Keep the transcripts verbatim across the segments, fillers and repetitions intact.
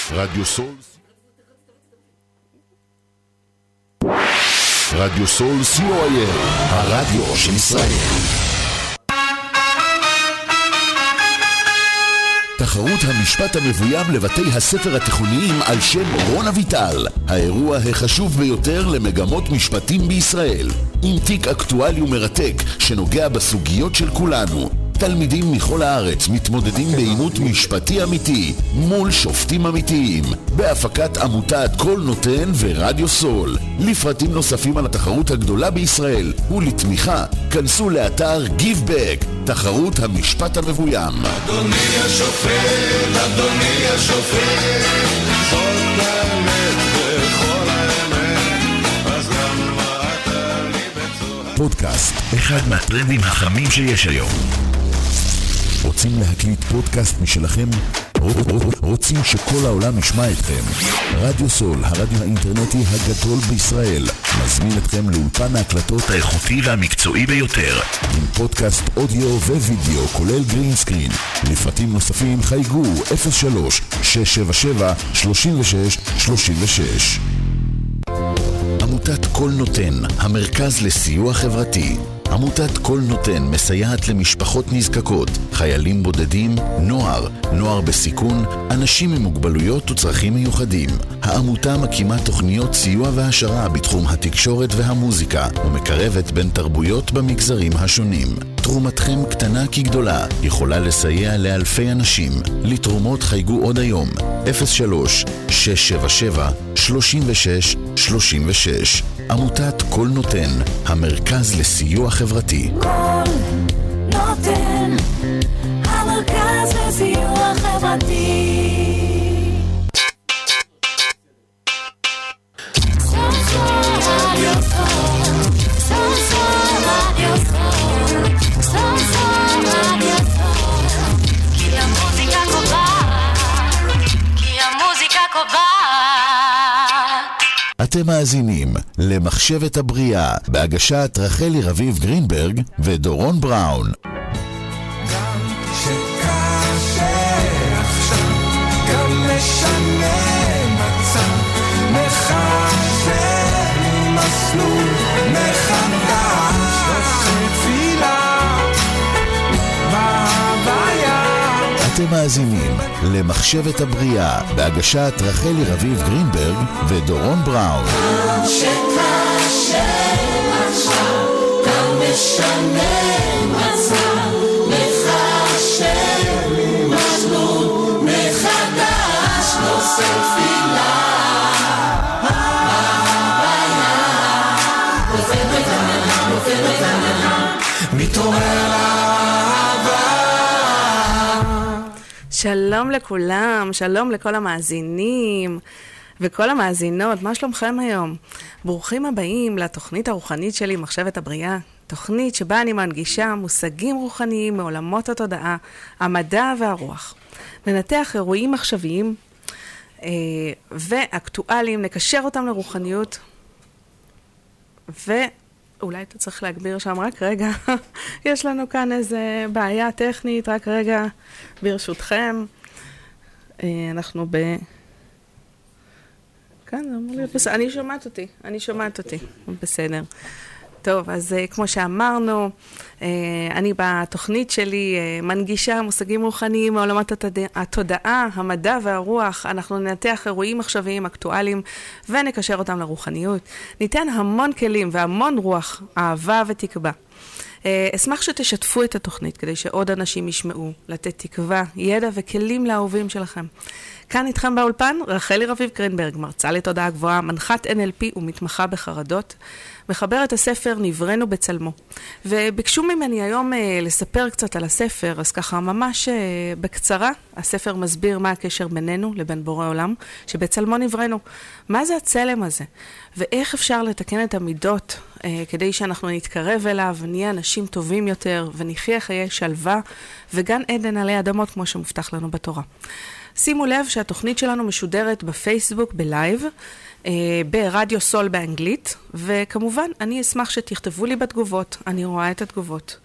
רדיו סול רדיו סול סי או איי אל, הרדיו של ישראל. תחרות המשפט המבוים לבתי הספר התיכוניים על שם רון אביטל, האירוע החשוב ביותר למגמות משפטים בישראל, עם תיק אקטואלי ומרתק שנוגע בסוגיות של כולנו. תלמידים מכל הארץ מתמודדים בעימות משפטי אמיתי מול שופטים אמיתיים, בהפקת עמותת כל נותן ורדיו סול. לפרטים נוספים על התחרות הגדולה בישראל ולתמיכה, כנסו לאתר Give Back, תחרות המשפט המבוים. אדוני השופט, אדוני השופט, זאת האמת וכל האמת, אז למה אתה לי בצורה... פודקאסט, אחד מהטרנדים החמים שיש היום. רוצים להקליט פודקאסט משלכם? רוצים שכל העולם ישמע אתכם? רדיו סול, הרדיו האינטרנטי הגדול בישראל, מזמין אתכם לאולפן ההקלטות האיכותי והמקצועי ביותר, עם פודקאסט אודיו ווידאו כולל גרין סקרין. לפרטים נוספים חייגו אפס שלוש שש שבע שבע שלושים ושש שלושים ושש. עמותת כל נותן, המרכז לסיוע חברתי. עמותת כל נותן מסייעת למשפחות נזקקות, חיילים בודדים, נוער, נוער בסיכון, אנשים עם מוגבלויות וצרכים מיוחדים. העמותה מקימה תוכניות סיוע והשרה בתחום התקשורת והמוזיקה, ומקרבת בין תרבויות במגזרים השונים. תרומתכם קטנה כגדולה, יכולה לסייע לאלפי אנשים. לתרומות חייגו עוד היום, אפס שלוש שש שבע שבע שלושים ושש שלושים ושש. עמותת כל נותן, המרכז לסיוע חברתי. כל נותן, המרכז לסיוע חברתי. אתם מאזינים למחשבת הבריאה בהגשת רחלי רביב גרינברג ודורון בראון. גם שקשה עכשיו, גם משנה מצב, מחשב לי מסלול מחדש, עושה תפילה בהוויה. אתם מאזינים למחשבת הבריאה בהגשת רחלי רביב גרינברג ודורון בראון. גם שקשה עכשיו, גם משנה מצב, מחשב לי מסלול מחדש, נושא תפילה בהוויה, נופל ותנחה, נופל ותנחה, מתעורר לאהבה. שלום לכולם, שלום לכל המאזינים וכל המאזינות, מה שלומכם היום? ברוכים הבאים לתוכנית הרוחנית שלי, מחשבת הבריאה, תוכנית שבה אני מנגישה מושגים רוחניים מעולמות התודעה, המדע והרוח. ננתח אירועים עכשוויים אה, ואקטואליים, נקשר אותם לרוחניות, ואולי אתה צריך להגביר שם רק רגע, יש לנו כאן איזה בעיה טכנית, רק רגע ברשותכם. אה, אנחנו ב... כן, זה אמור להיות בסדר. אני שומעת אותי, אני שומעת אותי. בסדר. טוב, אז כמו שאמרנו, אני בתוכנית שלי מנגישה מושגים רוחניים מעולמות התודעה, המדע והרוח. אנחנו ננתח אירועים עכשוויים, אקטואליים, ונקשר אותם לרוחניות. ניתן המון כלים והמון רוח, אהבה ותקווה. אשמח שתשתפו את התוכנית כדי שעוד אנשים ישמעו, לתת תקווה, ידע וכלים לאהובים שלכם. כאן איתכם באולפן, רחלי רביב גרינברג, מרצה לתודעה גבוהה, מנחת אן אל פי ומתמחה בחרדות, מחבר את הספר נבראנו בצלמו. וביקשו ממני היום אה, לספר קצת על הספר, אז ככה ממש אה, בקצרה, הספר מסביר מה הקשר בינינו לבין בורא עולם, שבצלמו נבראנו. מה זה הצלם הזה? ואיך אפשר לתקן את המידות אה, כדי שאנחנו נתקרב אליו, ונהיה אנשים טובים יותר, ונחיה חיי שלווה, וגן עדן עלי אדמות כמו שמובטח לנו בתורה. שימו לב שהתוכנית שלנו משודרת בפייסבוק בלייב, אה, ברדיו סול באנגלית, וכמובן אני אשמח שתכתבו לי בתגובות, אני רואה את התגובות.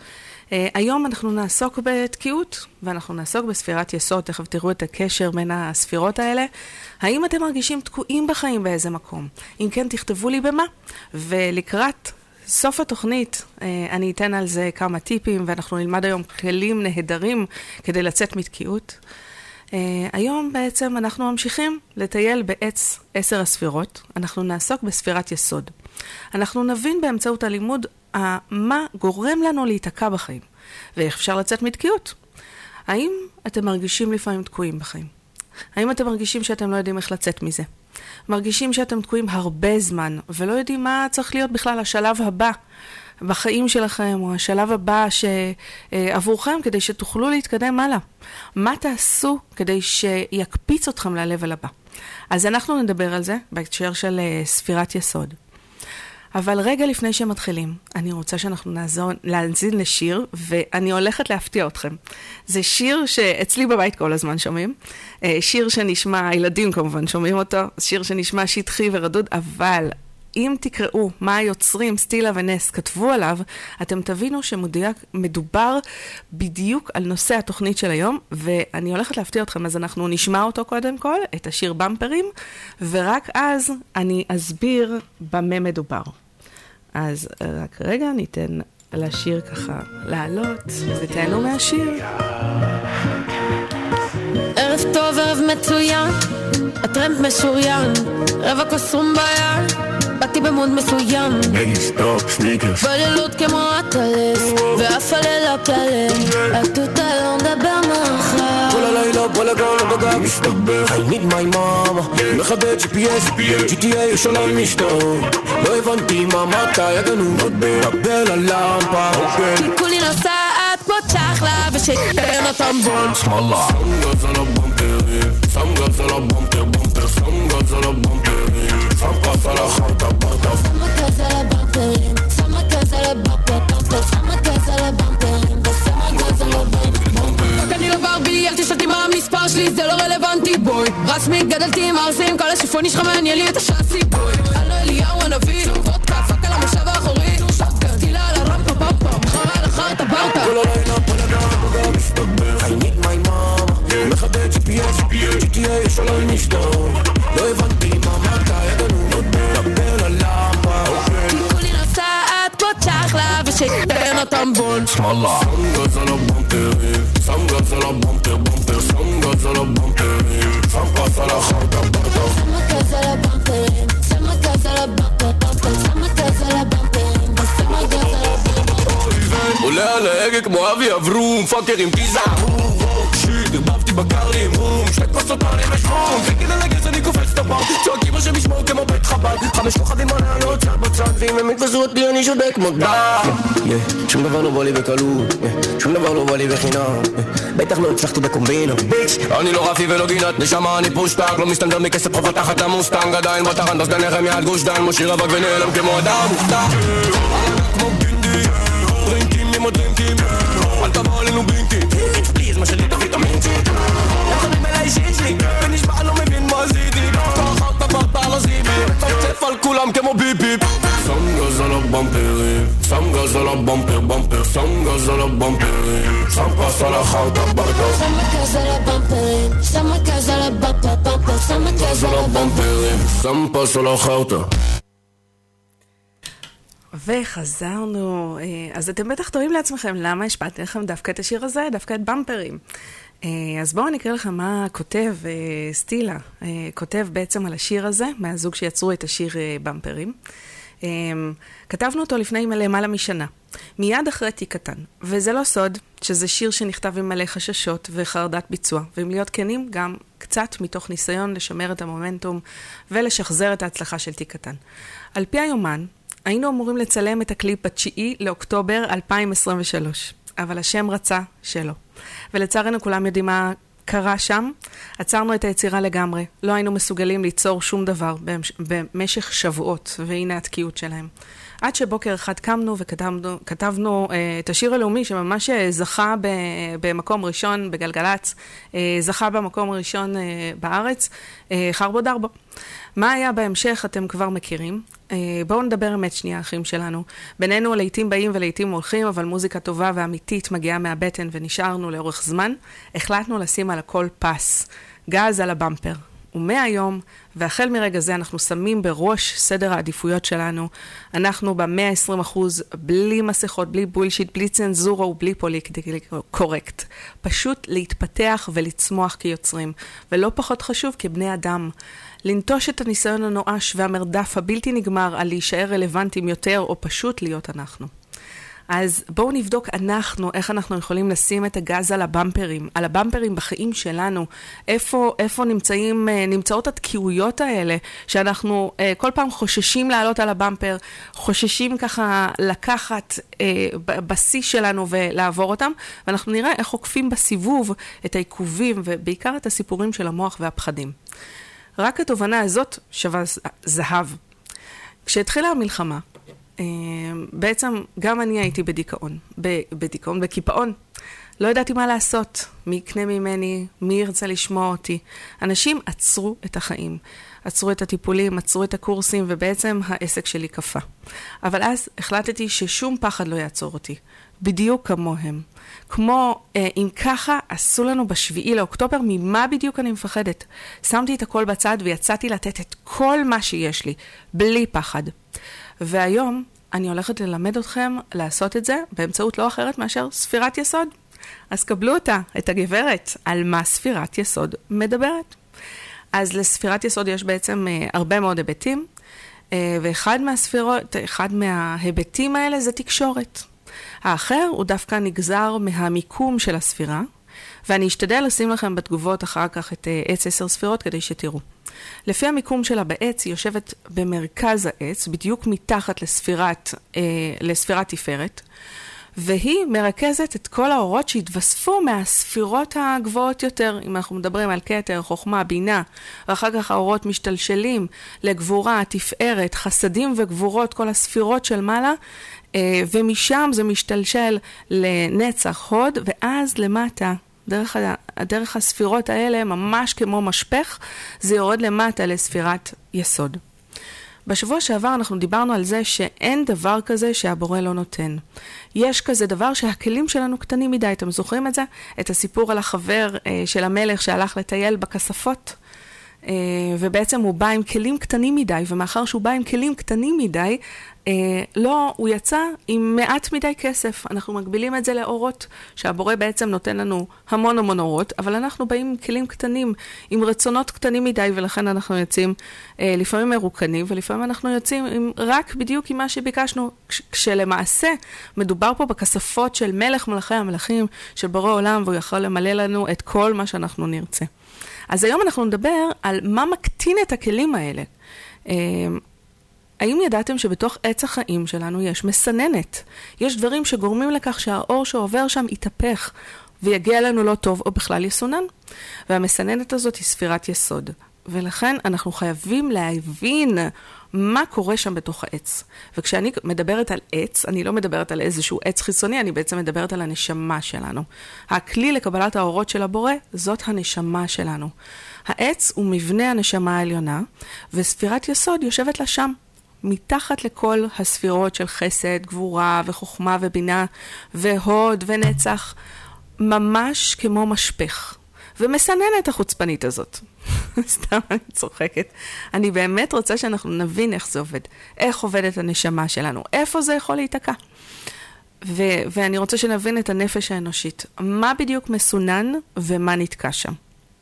היום אנחנו נעסוק בתקיעות, ואנחנו נעסוק בספירת יסוד, תכף תראו את הקשר בין הספירות האלה. האם אתם מרגישים תקועים בחיים באיזה מקום? אם כן, תכתבו לי במה. ולקראת סוף התוכנית, אני אתן על זה כמה טיפים, ואנחנו נלמד היום כלים נהדרים כדי לצאת מתקיעות. היום בעצם אנחנו ממשיכים לטייל בעץ עשר הספירות. אנחנו נעסוק בספירת יסוד. אנחנו נבין באמצעות הלימוד מה גורם לנו להיתקע בחיים, ואיך אפשר לצאת מתקיעות. האם אתם מרגישים לפעמים תקועים בחיים? האם אתם מרגישים שאתם לא יודעים איך לצאת מזה? מרגישים שאתם תקועים הרבה זמן, ולא יודעים מה צריך להיות בכלל השלב הבא בחיים שלכם, או השלב הבא שעבורכם, כדי שתוכלו להתקדם הלאה? מה תעשו כדי שיקפיץ אתכם ללבל הבא? אז אנחנו נדבר על זה בהקשר של ספירת יסוד. אבל רגע לפני שמתחילים, אני רוצה שאנחנו נעזור, להנזין לשיר, ואני הולכת להפתיע אתכם. זה שיר שאצלי בבית כל הזמן שומעים, שיר שנשמע, הילדים כמובן שומעים אותו, שיר שנשמע שטחי ורדוד, אבל אם תקראו מה היוצרים, סטילה ונס, כתבו עליו, אתם תבינו שמדויק, מדובר בדיוק על נושא התוכנית של היום, ואני הולכת להפתיע אתכם, אז אנחנו נשמע אותו קודם כל, את השיר במפרים, ורק אז אני אסביר במה מדובר. אז רק רגע ניתן לשיר ככה לעלות, ותהנו מהשיר. ערב טוב, ערב מצוין, הטרמפ משוריין, רבע כוסרום ביד, באתי במוד מסוים, בגי סטופ, סניקרס, בלילות כמו הטלס, ואף הלילה פלט, התותה לא נדבר מחר. כל הלילה בלגן ובגג מסתבך, I need my mama, מחדד ג'י פי אס, ג'י טי איי יש עליי משתור, לא הבנתי מה מתי יגנו, דבר על למפה, כי כולי נוסעת פה צ'חלה, ושתן הטמבון שמאלה, סמגז על הבמפרים, סמגז על הבמפר במפר, סמגז על הבמפרים, סמפס על החרטה ברטה, סמגז על הבמפרים, סמגז על הבמפר במפר, סמגז על הבמפרים, וסמגז על הבמפר. רק אני לא ברבי, אל תשאלתי מה המספר שלי, זה לא רלוונטי בוי, רסמי גדלתי עם ארסים, כל השיפון שלך מעניין לי את השאסי בוי, הלו אליהו הנביא, וודקה, פק על המושב האחורי, שטגן, טילה על הרמפה פמפה, מחרה על החרטה ברטה. כל הלילה בלגן ובגג מסתבך, I need my mama, מחדד ג'י פי אס, ג'י טי איי יש עליי משתור, לא הבנתי מה מתי יגנו, דבר על למפה, כי כולי נוסעת פה צ'חלה, ושתן הטמבון שמאלה, סמגז על הבמפרים, סמגז על הבמפר במפר, סמגז על הבמפרים, סמפס על החרטה ברטה, סמגז על הבמפרים, סמגז על הבמפר במפר, סמגז על הבמפרים, וסמגז על הבמפרים. עולה על ההגה כמו אבי אברום, פאקר עם פיזה, שיט, הרבבתי בקרים, שתי כוסות מעלים ושרום, חיכי לנגז אני קופץ את הפעם, צועקים השם ישמור כמו בית חב"ד, חמש כוכבים מנהלות צד בצד, ואם הם יתפסו אותי אני שודק כמו דם. שום דבר לא בא לי בקלות, שום דבר לא בא לי בחינם, בטח לא הצלחתי בקומבינה, ביץ' אני לא רפי ולא גינת, נשמה אני פושטק, לא מסתנדר מכסף חובה תחת למוסטנג, עדיין בטרן דווקא נחם יד גוש דן, משאיר אבק ונעלם כמו אדם מופתע, כמו גינדי, דרינקים עם הדרינקים, אל תבוא עלינו בינקים, פליז מה שלי תביא את המינצי, הם חברים אליי אישית שלי, ונשבע לא מבין מה עשיתי, ככה טבעת על הזיבי, מצפצף על כולם כמו ביפ-ביפ, סמגז על הבמפרים, סמגז על הבמפר במפר, סמגז על הבמפרים, סמפס על החרטה ברטה, סמגז על הבמפרים, סמגז על הבמפר במפר, סמגז על הבמפרים, סמפס על החרטה. וחזרנו, אז אתם בטח תוהים לעצמכם למה השפעתי לכם דווקא את השיר הזה, דווקא את במפרים. אז בואו נקרא לכם מה כותב סטילה, כותב בעצם על השיר הזה, מהזוג שיצרו את השיר במפרים. כתבנו אותו לפני למעלה משנה, מיד אחרי תיק קטן, וזה לא סוד שזה שיר שנכתב עם מלא חששות וחרדת ביצוע, ואם להיות כנים גם קצת מתוך ניסיון לשמר את המומנטום ולשחזר את ההצלחה של תיק קטן. על פי היומן, היינו אמורים לצלם את הקליפ בתשיעי לאוקטובר אלפיים עשרים ושלוש, אבל השם רצה שלא. ולצערנו כולם יודעים מה קרה שם. עצרנו את היצירה לגמרי. לא היינו מסוגלים ליצור שום דבר במשך שבועות, והנה התקיעות שלהם. עד שבוקר אחד קמנו וכתבנו כתבנו, uh, את השיר הלאומי שממש זכה ב, במקום ראשון בגלגלץ, uh, זכה במקום ראשון uh, בארץ, uh, חרבו דרבו. מה היה בהמשך אתם כבר מכירים. Uh, בואו נדבר אמת שנייה, אחים שלנו. בינינו לעתים באים ולעתים הולכים, אבל מוזיקה טובה ואמיתית מגיעה מהבטן ונשארנו לאורך זמן. החלטנו לשים על הכל פס, גז על הבמפר. ומהיום, והחל מרגע זה אנחנו שמים בראש סדר העדיפויות שלנו. אנחנו ב-מאה ועשרים אחוז, בלי מסכות, בלי בולשיט, בלי צנזורה ובלי פוליטיקלי קורקט. פשוט להתפתח ולצמוח כיוצרים, ולא פחות חשוב כבני אדם. לנטוש את הניסיון הנואש והמרדף הבלתי נגמר על להישאר רלוונטיים יותר, או פשוט להיות אנחנו. אז בואו נבדוק אנחנו, איך אנחנו יכולים לשים את הגז על הבמפרים, על הבמפרים בחיים שלנו, איפה, איפה נמצאים, נמצאות התקיעויות האלה, שאנחנו כל פעם חוששים לעלות על הבמפר, חוששים ככה לקחת בשיא שלנו ולעבור אותם, ואנחנו נראה איך עוקפים בסיבוב את העיכובים, ובעיקר את הסיפורים של המוח והפחדים. רק התובנה הזאת שווה זהב. כשהתחילה המלחמה, בעצם גם אני הייתי בדיכאון, בדיכאון, בקיפאון. לא ידעתי מה לעשות, מי יקנה ממני, מי ירצה לשמוע אותי. אנשים עצרו את החיים, עצרו את הטיפולים, עצרו את הקורסים, ובעצם העסק שלי קפה. אבל אז החלטתי ששום פחד לא יעצור אותי, בדיוק כמוהם. כמו, אה, אם ככה עשו לנו בשביעי לאוקטובר, ממה בדיוק אני מפחדת? שמתי את הכל בצד ויצאתי לתת את כל מה שיש לי, בלי פחד. והיום אני הולכת ללמד אתכם לעשות את זה באמצעות לא אחרת מאשר ספירת יסוד. אז קבלו אותה, את הגברת, על מה ספירת יסוד מדברת. אז לספירת יסוד יש בעצם אה, הרבה מאוד היבטים, אה, ואחד מהספירות, אחד מההיבטים האלה זה תקשורת. האחר הוא דווקא נגזר מהמיקום של הספירה, ואני אשתדל לשים לכם בתגובות אחר כך את אה, עץ עשר ספירות כדי שתראו. לפי המיקום שלה בעץ, היא יושבת במרכז העץ, בדיוק מתחת לספירת, אה, לספירת תפארת, והיא מרכזת את כל האורות שהתווספו מהספירות הגבוהות יותר. אם אנחנו מדברים על כתר, חוכמה, בינה, ואחר כך האורות משתלשלים לגבורה, תפארת, חסדים וגבורות, כל הספירות של מעלה, אה, ומשם זה משתלשל לנצח הוד, ואז למטה, דרך, דרך הספירות האלה, ממש כמו משפך, זה יורד למטה לספירת יסוד. בשבוע שעבר אנחנו דיברנו על זה שאין דבר כזה שהבורא לא נותן. יש כזה דבר שהכלים שלנו קטנים מדי. אתם זוכרים את זה? את הסיפור על החבר אה, של המלך שהלך לטייל בכספות, אה, ובעצם הוא בא עם כלים קטנים מדי, ומאחר שהוא בא עם כלים קטנים מדי, אה, לא, הוא יצא עם מעט מדי כסף. אנחנו מגבילים את זה לאורות, שהבורא בעצם נותן לנו המון המון אורות, אבל אנחנו באים עם כלים קטנים, עם רצונות קטנים מדי, ולכן אנחנו יוצאים אה, לפעמים מרוקנים, ולפעמים אנחנו יוצאים עם, רק בדיוק עם מה שביקשנו, כש, כשלמעשה מדובר פה בכספות של מלך מלכי המלכים, של בורא עולם, והוא יכול למלא לנו את כל מה שאנחנו נרצה. אז היום אנחנו נדבר על מה מקטין את הכלים האלה. אה, האם ידעתם שבתוך עץ החיים שלנו יש מסננת? יש דברים שגורמים לכך שהאור שעובר שם יתהפך ויגיע לנו לא טוב או בכלל יסונן. והמסננת הזאת היא ספירת יסוד. ולכן אנחנו חייבים להבין מה קורה שם בתוך העץ. וכשאני מדברת על עץ, אני לא מדברת על איזשהו עץ חיצוני, אני בעצם מדברת על הנשמה שלנו. הכלי לקבלת האורות של הבורא, זאת הנשמה שלנו. העץ הוא מבנה הנשמה העליונה, וספירת יסוד יושבת לה שם. מתחת לכל הספירות של חסד, גבורה וחוכמה ובינה והוד ונצח, ממש כמו משפך. ומסננת החוצפנית הזאת. סתם אני צוחקת. אני באמת רוצה שאנחנו נבין איך זה עובד. איך עובדת הנשמה שלנו. איפה זה יכול להיתקע. ו- ואני רוצה שנבין את הנפש האנושית. מה בדיוק מסונן ומה נתקע שם.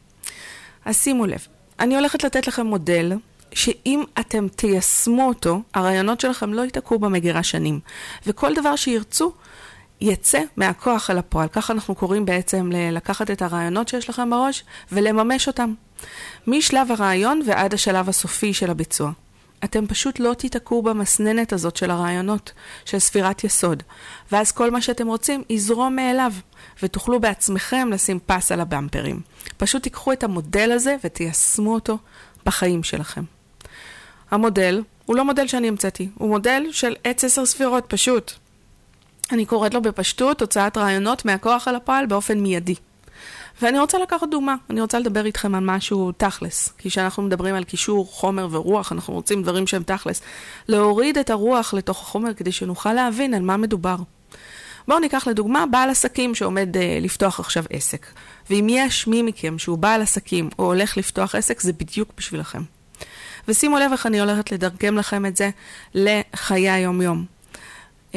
אז שימו לב. אני הולכת לתת לכם מודל שאם אתם תיישמו אותו, הרעיונות שלכם לא ייתקעו במגירה שנים. וכל דבר שירצו, יצא מהכוח אל הפועל. ככה אנחנו קוראים בעצם לקחת את הרעיונות שיש לכם בראש ולממש אותם. משלב הרעיון ועד השלב הסופי של הביצוע. אתם פשוט לא תיתקעו במסננת הזאת של הרעיונות, של ספירת יסוד. ואז כל מה שאתם רוצים יזרום מאליו, ותוכלו בעצמכם לשים פס על הבמפרים. פשוט תיקחו את המודל הזה ותיישמו אותו בחיים שלכם. המודל הוא לא מודל שאני המצאתי, הוא מודל של עץ עשר ספירות, פשוט. אני קוראת לו בפשטות, הוצאת רעיונות מהכוח על הפועל באופן מיידי. ואני רוצה לקחת דוגמה, אני רוצה לדבר איתכם על משהו תכלס, כי כשאנחנו מדברים על קישור, חומר ורוח, אנחנו רוצים דברים שהם תכלס, להוריד את הרוח לתוך החומר כדי שנוכל להבין על מה מדובר. בואו ניקח לדוגמה בעל עסקים שעומד uh, לפתוח עכשיו עסק, ואם יש מי מכם שהוא בעל עסקים או הולך לפתוח עסק, זה בדיוק בשבילכם. ושימו לב איך אני הולכת לדרגם לכם את זה לחיי היום-יום. Um,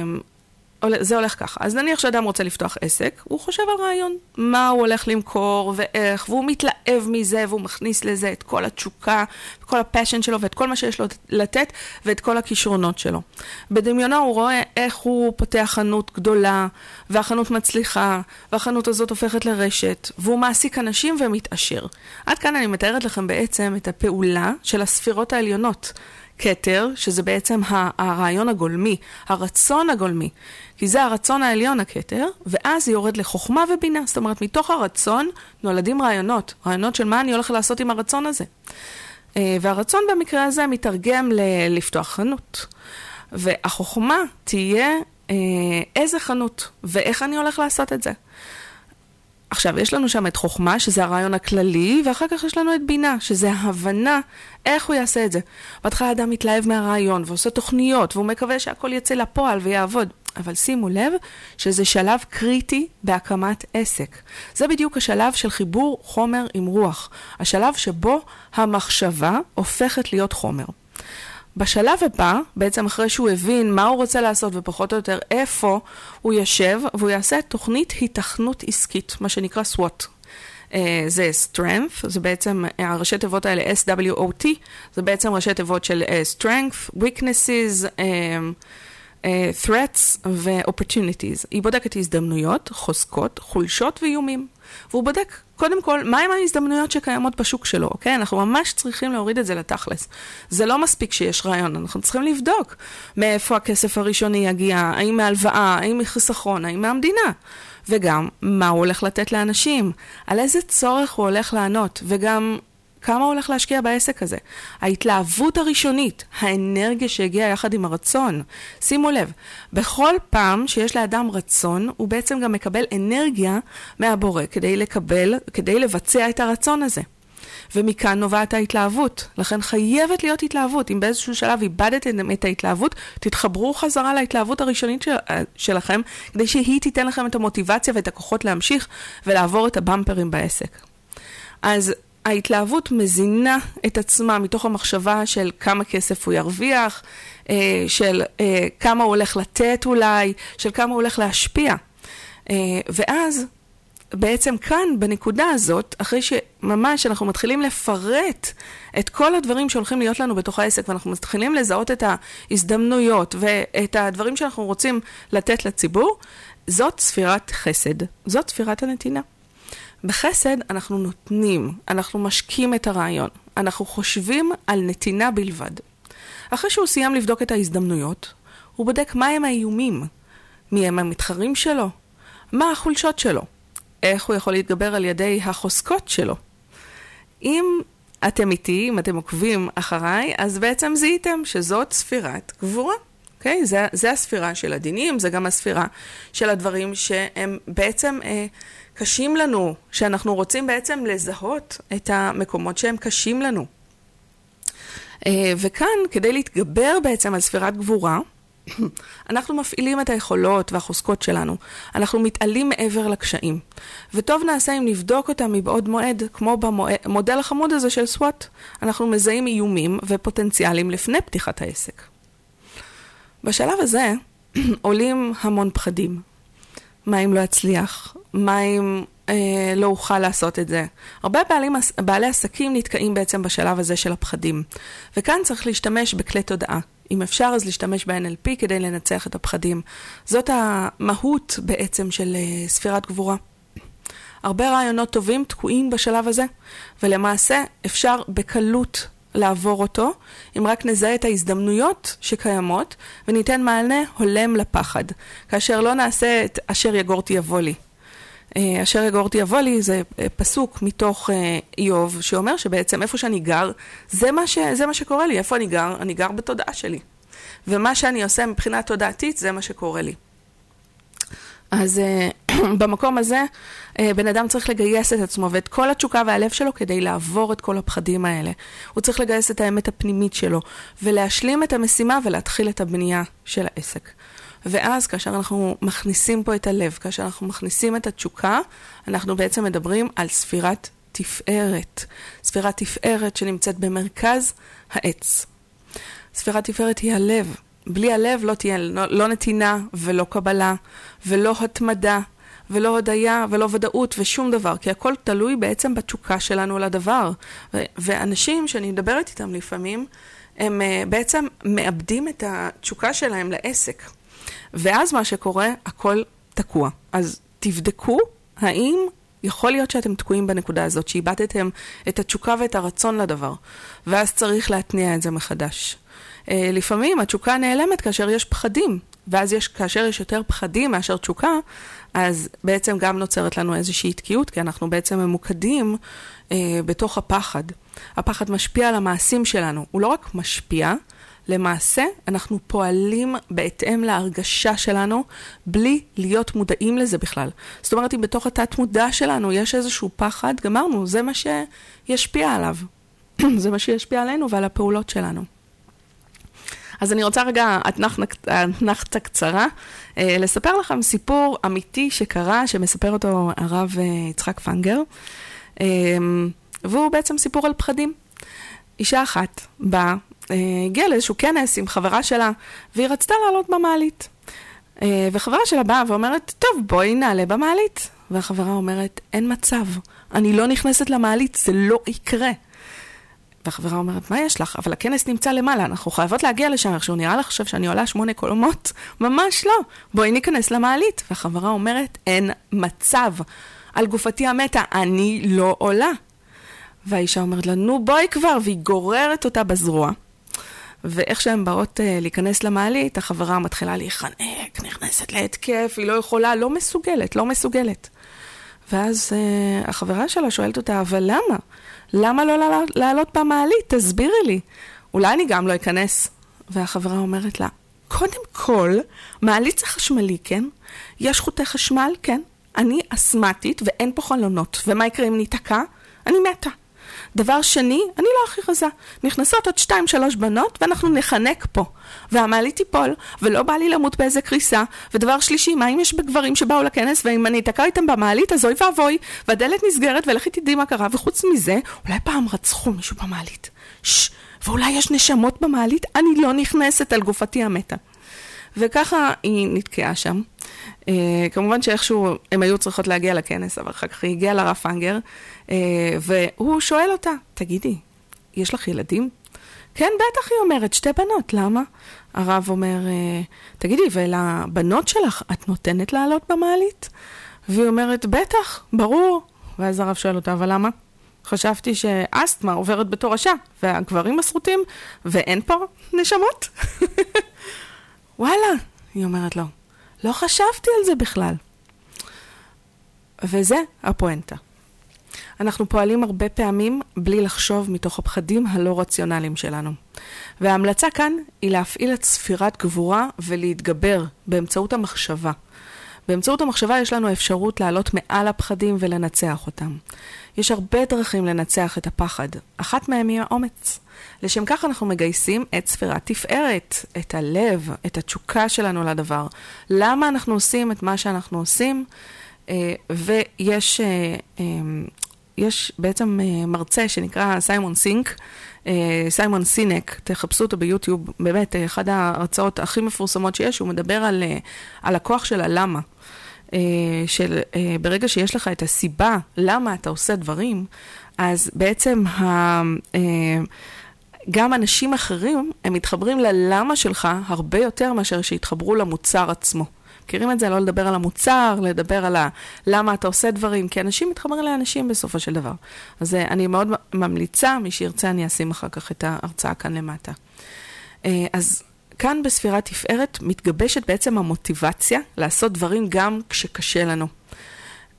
זה הולך ככה. אז נניח שאדם רוצה לפתוח עסק, הוא חושב על רעיון, מה הוא הולך למכור ואיך, והוא מתלהב מזה, והוא מכניס לזה את כל התשוקה, את כל הפשן שלו, ואת כל מה שיש לו לתת, ואת כל הכישרונות שלו. בדמיונו הוא רואה איך הוא פותח חנות גדולה, והחנות מצליחה, והחנות הזאת הופכת לרשת, והוא מעסיק אנשים ומתעשר. עד כאן אני מתארת לכם בעצם את הפעולה של הספירות העליונות. כתר, שזה בעצם הרעיון הגולמי, הרצון הגולמי, כי זה הרצון העליון הכתר, ואז היא יורד לחוכמה ובינה, זאת אומרת, מתוך הרצון נולדים רעיונות, רעיונות של מה אני הולך לעשות עם הרצון הזה. והרצון במקרה הזה מתרגם ל- לפתוח חנות, והחוכמה תהיה איזה חנות, ואיך אני הולך לעשות את זה. עכשיו, יש לנו שם את חוכמה, שזה הרעיון הכללי, ואחר כך יש לנו את בינה, שזה ההבנה איך הוא יעשה את זה. בהתחלה האדם מתלהב מהרעיון, ועושה תוכניות, והוא מקווה שהכל יצא לפועל ויעבוד. אבל שימו לב שזה שלב קריטי בהקמת עסק. זה בדיוק השלב של חיבור חומר עם רוח. השלב שבו המחשבה הופכת להיות חומר. בשלב הבא, בעצם אחרי שהוא הבין מה הוא רוצה לעשות ופחות או יותר איפה הוא יושב, והוא יעשה תוכנית היתכנות עסקית, מה שנקרא סוואט. Uh, זה strength, זה בעצם, הראשי תיבות האלה אס דאבליו או טי, זה בעצם ראשי תיבות של uh, strength, weaknesses, um, uh, threats ו-opportunities. היא בודקת הזדמנויות, חוזקות, חולשות ואיומים. והוא בודק, קודם כל, מהם ההזדמנויות שקיימות בשוק שלו, אוקיי? אנחנו ממש צריכים להוריד את זה לתכלס. זה לא מספיק שיש רעיון, אנחנו צריכים לבדוק מאיפה הכסף הראשוני יגיע, האם מהלוואה, האם מחיסכון, האם מהמדינה. וגם, מה הוא הולך לתת לאנשים, על איזה צורך הוא הולך לענות, וגם כמה הוא הולך להשקיע בעסק הזה. ההתלהבות הראשונית, האנרגיה שהגיעה יחד עם הרצון. שימו לב, בכל פעם שיש לאדם רצון, הוא בעצם גם מקבל אנרגיה מהבורא כדי לקבל, כדי לבצע את הרצון הזה. ומכאן נובעת ההתלהבות. לכן חייבת להיות התלהבות. אם באיזשהו שלב איבדתם את ההתלהבות, תתחברו חזרה להתלהבות הראשונית של, שלכם, כדי שהיא תיתן לכם את המוטיבציה ואת הכוחות להמשיך ולעבור את הבמפרים בעסק. אז ההתלהבות מזינה את עצמה מתוך המחשבה של כמה כסף הוא ירוויח, של כמה הוא הולך לתת אולי, של כמה הוא הולך להשפיע. ואז בעצם כאן, בנקודה הזאת, אחרי שממש אנחנו מתחילים לפרט את כל הדברים שהולכים להיות לנו בתוך העסק, ואנחנו מתחילים לזהות את ההזדמנויות ואת הדברים שאנחנו רוצים לתת לציבור, זאת ספירת חסד, זאת ספירת הנתינה. בחסד אנחנו נותנים, אנחנו משקים את הרעיון, אנחנו חושבים על נתינה בלבד. אחרי שהוא סיים לבדוק את ההזדמנויות, הוא בודק מה הם האיומים, מי הם המתחרים שלו, מה החולשות שלו, איך הוא יכול להתגבר על ידי החוזקות שלו. אם אתם איתי, אם אתם עוקבים אחריי, אז בעצם זיהיתם שזאת ספירת גבורה. אוקיי? זה, זה הספירה של הדינים, זה גם הספירה של הדברים שהם בעצם אה, קשים לנו, שאנחנו רוצים בעצם לזהות את המקומות שהם קשים לנו. אה, וכאן, כדי להתגבר בעצם על ספירת גבורה, אנחנו מפעילים את היכולות והחוזקות שלנו. אנחנו מתעלים מעבר לקשיים. וטוב נעשה אם נבדוק אותם מבעוד מועד, כמו במודל החמוד הזה של סוואט. אנחנו מזהים איומים ופוטנציאלים לפני פתיחת העסק. בשלב הזה עולים המון פחדים. מה אם לא יצליח? מה אם אה, לא אוכל לעשות את זה? הרבה בעלים, בעלי עסקים נתקעים בעצם בשלב הזה של הפחדים. וכאן צריך להשתמש בכלי תודעה. אם אפשר אז להשתמש ב-אן אל פי כדי לנצח את הפחדים. זאת המהות בעצם של uh, ספירת גבורה. הרבה רעיונות טובים תקועים בשלב הזה, ולמעשה אפשר בקלות לעבור אותו, אם רק נזהה את ההזדמנויות שקיימות, וניתן מענה הולם לפחד, כאשר לא נעשה את אשר יגורתי יבוא לי. אשר יגורתי יבוא לי, זה פסוק מתוך איוב, שאומר שבעצם איפה שאני גר, זה מה, ש, זה מה שקורה לי. איפה אני גר? אני גר בתודעה שלי. ומה שאני עושה מבחינה תודעתית, זה מה שקורה לי. אז במקום הזה, בן אדם צריך לגייס את עצמו ואת כל התשוקה והלב שלו כדי לעבור את כל הפחדים האלה. הוא צריך לגייס את האמת הפנימית שלו, ולהשלים את המשימה ולהתחיל את הבנייה של העסק. ואז כאשר אנחנו מכניסים פה את הלב, כאשר אנחנו מכניסים את התשוקה, אנחנו בעצם מדברים על ספירת תפארת. ספירת תפארת שנמצאת במרכז העץ. ספירת תפארת היא הלב. בלי הלב לא תהיה לא, לא נתינה ולא קבלה ולא התמדה ולא הודיה ולא ודאות ושום דבר, כי הכל תלוי בעצם בתשוקה שלנו לדבר. ו- ואנשים שאני מדברת איתם לפעמים, הם uh, בעצם מאבדים את התשוקה שלהם לעסק. ואז מה שקורה, הכל תקוע. אז תבדקו האם יכול להיות שאתם תקועים בנקודה הזאת, שאיבדתם את התשוקה ואת הרצון לדבר, ואז צריך להתניע את זה מחדש. Uh, לפעמים התשוקה נעלמת כאשר יש פחדים, ואז יש, כאשר יש יותר פחדים מאשר תשוקה, אז בעצם גם נוצרת לנו איזושהי תקיעות, כי אנחנו בעצם ממוקדים uh, בתוך הפחד. הפחד משפיע על המעשים שלנו. הוא לא רק משפיע, למעשה אנחנו פועלים בהתאם להרגשה שלנו, בלי להיות מודעים לזה בכלל. זאת אומרת, אם בתוך התת מודע שלנו יש איזשהו פחד, גמרנו, זה מה שישפיע עליו. זה מה שישפיע עלינו ועל הפעולות שלנו. אז אני רוצה רגע, אתנחתה קצרה, לספר לכם סיפור אמיתי שקרה, שמספר אותו הרב יצחק פנגר, והוא בעצם סיפור על פחדים. אישה אחת באה, הגיעה לאיזשהו כנס עם חברה שלה, והיא רצתה לעלות במעלית. וחברה שלה באה ואומרת, טוב, בואי נעלה במעלית. והחברה אומרת, אין מצב, אני לא נכנסת למעלית, זה לא יקרה. והחברה אומרת, מה יש לך? אבל הכנס נמצא למעלה, אנחנו חייבות להגיע לשם, איך שהוא נראה לך עכשיו שאני עולה שמונה קולומות? ממש לא, בואי ניכנס למעלית. והחברה אומרת, אין מצב, על גופתי המתה, אני לא עולה. והאישה אומרת לה, נו בואי כבר, והיא גוררת אותה בזרוע. ואיך שהן באות uh, להיכנס למעלית, החברה מתחילה להיחנק, נכנסת להתקף, היא לא יכולה, לא מסוגלת, לא מסוגלת. ואז uh, החברה שלה שואלת אותה, אבל למה? למה לא לעלות, לעלות במעלית? תסבירי לי. אולי אני גם לא אכנס. והחברה אומרת לה, קודם כל, מעלית זה חשמלי, כן? יש חוטי חשמל, כן? אני אסמטית ואין פה חלונות. ומה יקרה אם ניתקע? אני מתה. דבר שני, אני לא הכי רזה. נכנסות עוד שתיים שלוש בנות ואנחנו נחנק פה. והמעלית תיפול, ולא בא לי למות באיזה קריסה. ודבר שלישי, מה אם יש בגברים שבאו לכנס, ואם אני אתקע איתם במעלית, אז אוי ואבוי, והדלת נסגרת, ולכי תדעי מה קרה. וחוץ מזה, אולי פעם רצחו מישהו במעלית. שש, ואולי יש נשמות במעלית, אני לא נכנסת על גופתי המתה. וככה היא נתקעה שם. Uh, כמובן שאיכשהו הם היו צריכות להגיע לכנס, אבל אחר כך היא הגיעה לרב פנגר, uh, והוא שואל אותה, תגידי, יש לך ילדים? כן, בטח, היא אומרת, שתי בנות, למה? הרב אומר, uh, תגידי, ולבנות שלך את נותנת לעלות במעלית? והיא אומרת, בטח, ברור. ואז הרב שואל אותה, אבל למה? חשבתי שאסתמה עוברת בתור רשע, והגברים מסרוטים, ואין פה נשמות. וואלה, היא אומרת לו, לא חשבתי על זה בכלל. וזה הפואנטה. אנחנו פועלים הרבה פעמים בלי לחשוב מתוך הפחדים הלא רציונליים שלנו. וההמלצה כאן היא להפעיל את ספירת גבורה ולהתגבר באמצעות המחשבה. באמצעות המחשבה יש לנו אפשרות לעלות מעל הפחדים ולנצח אותם. יש הרבה דרכים לנצח את הפחד. אחת מהם היא האומץ. לשם כך אנחנו מגייסים את ספירת תפארת, את הלב, את התשוקה שלנו לדבר. למה אנחנו עושים את מה שאנחנו עושים? ויש יש בעצם מרצה שנקרא סיימון סינק, סיימון סינק, תחפשו אותו ביוטיוב, באמת, אחד ההרצאות הכי מפורסמות שיש, הוא מדבר על, על הכוח של הלמה. של ברגע שיש לך את הסיבה למה אתה עושה דברים, אז בעצם ה, גם אנשים אחרים, הם מתחברים ללמה שלך הרבה יותר מאשר שהתחברו למוצר עצמו. מכירים את זה? לא לדבר על המוצר, לדבר על למה אתה עושה דברים, כי אנשים מתחברים לאנשים בסופו של דבר. אז אני מאוד ממליצה, מי שירצה אני אשים אחר כך את ההרצאה כאן למטה. אז כאן בספירת תפארת מתגבשת בעצם המוטיבציה לעשות דברים גם כשקשה לנו.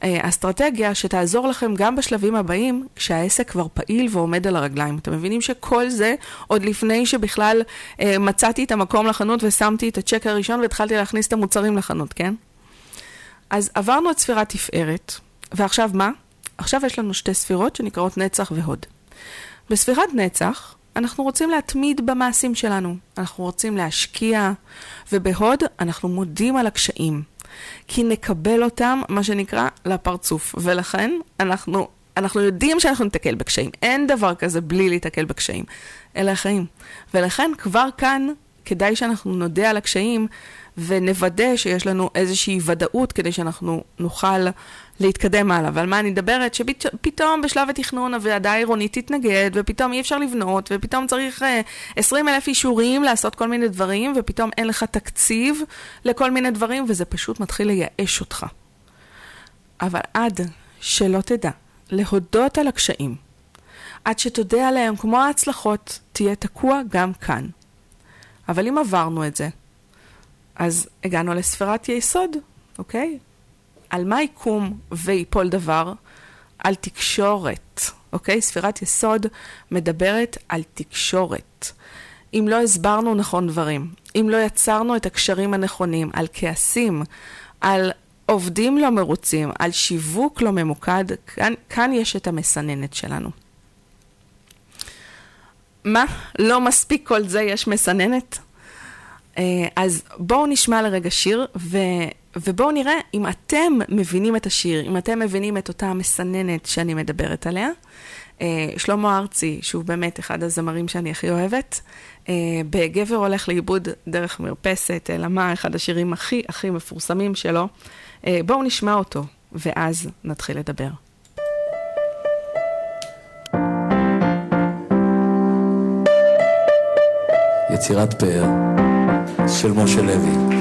אסטרטגיה שתעזור לכם גם בשלבים הבאים, כשהעסק כבר פעיל ועומד על הרגליים. אתם מבינים שכל זה עוד לפני שבכלל אה, מצאתי את המקום לחנות ושמתי את הצ'ק הראשון והתחלתי להכניס את המוצרים לחנות, כן? אז עברנו את ספירת תפארת, ועכשיו מה? עכשיו יש לנו שתי ספירות שנקראות נצח והוד. בספירת נצח אנחנו רוצים להתמיד במעשים שלנו, אנחנו רוצים להשקיע, ובהוד אנחנו מודים על הקשיים. כי נקבל אותם, מה שנקרא, לפרצוף. ולכן אנחנו, אנחנו יודעים שאנחנו נתקל בקשיים. אין דבר כזה בלי להתקל בקשיים. אלה החיים. ולכן כבר כאן, כדאי שאנחנו נודה על הקשיים, ונוודא שיש לנו איזושהי ודאות, כדי שאנחנו נוכל להתקדם הלאה. ועל מה אני מדברת? שפתאום בשלב התכנון הוועדה העירונית תתנגד, ופתאום אי אפשר לבנות, ופתאום צריך עשרים אלף אישורים לעשות כל מיני דברים, ופתאום אין לך תקציב לכל מיני דברים, וזה פשוט מתחיל לייאש אותך. אבל עד שלא תדע להודות על הקשיים, עד שתודה עליהם כמו ההצלחות, תהיה תקוע גם כאן. אבל אם עברנו את זה, אז הגענו לספירת יסוד, אוקיי? על מה יקום ויפול דבר? על תקשורת, אוקיי? ספירת יסוד מדברת על תקשורת. אם לא הסברנו נכון דברים, אם לא יצרנו את הקשרים הנכונים, על כעסים, על עובדים לא מרוצים, על שיווק לא ממוקד, כאן, כאן יש את המסננת שלנו. מה? לא מספיק כל זה, יש מסננת? אז בואו נשמע לרגע שיר, ו... ובואו נראה אם אתם מבינים את השיר, אם אתם מבינים את אותה המסננת שאני מדברת עליה. שלמה ארצי, שהוא באמת אחד הזמרים שאני הכי אוהבת, בגבר הולך לאיבוד דרך מרפסת, אלא מה, אחד השירים הכי הכי מפורסמים שלו. בואו נשמע אותו, ואז נתחיל לדבר. יצירת פאר של משה לוי.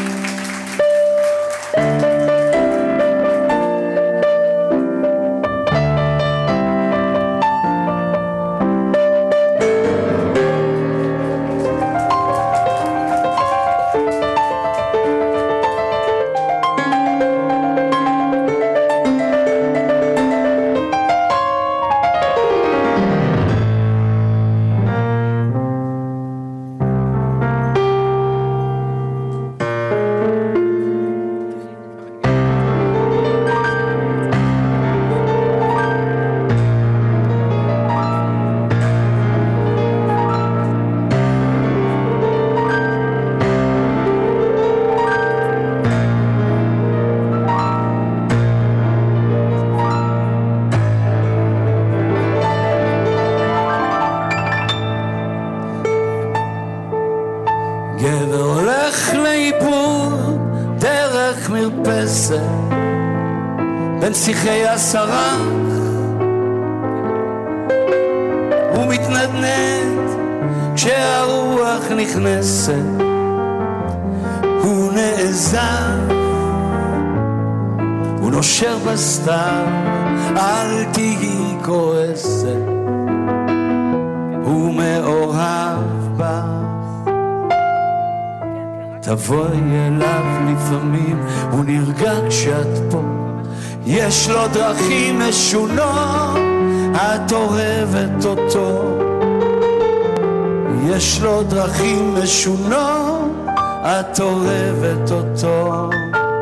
בין שיחי השרה הוא מתנדנד כשהרוח נכנסת, הוא נעזב, הוא נושר בסתיו, אל תהי כועסת, הוא מאוהב בך, תבואי אליו לפעמים, הוא נרגע כשאת פה, יש לו דרכים משונות, את אוהבת אותו. יש לו דרכים משונות, את אוהבת אותו.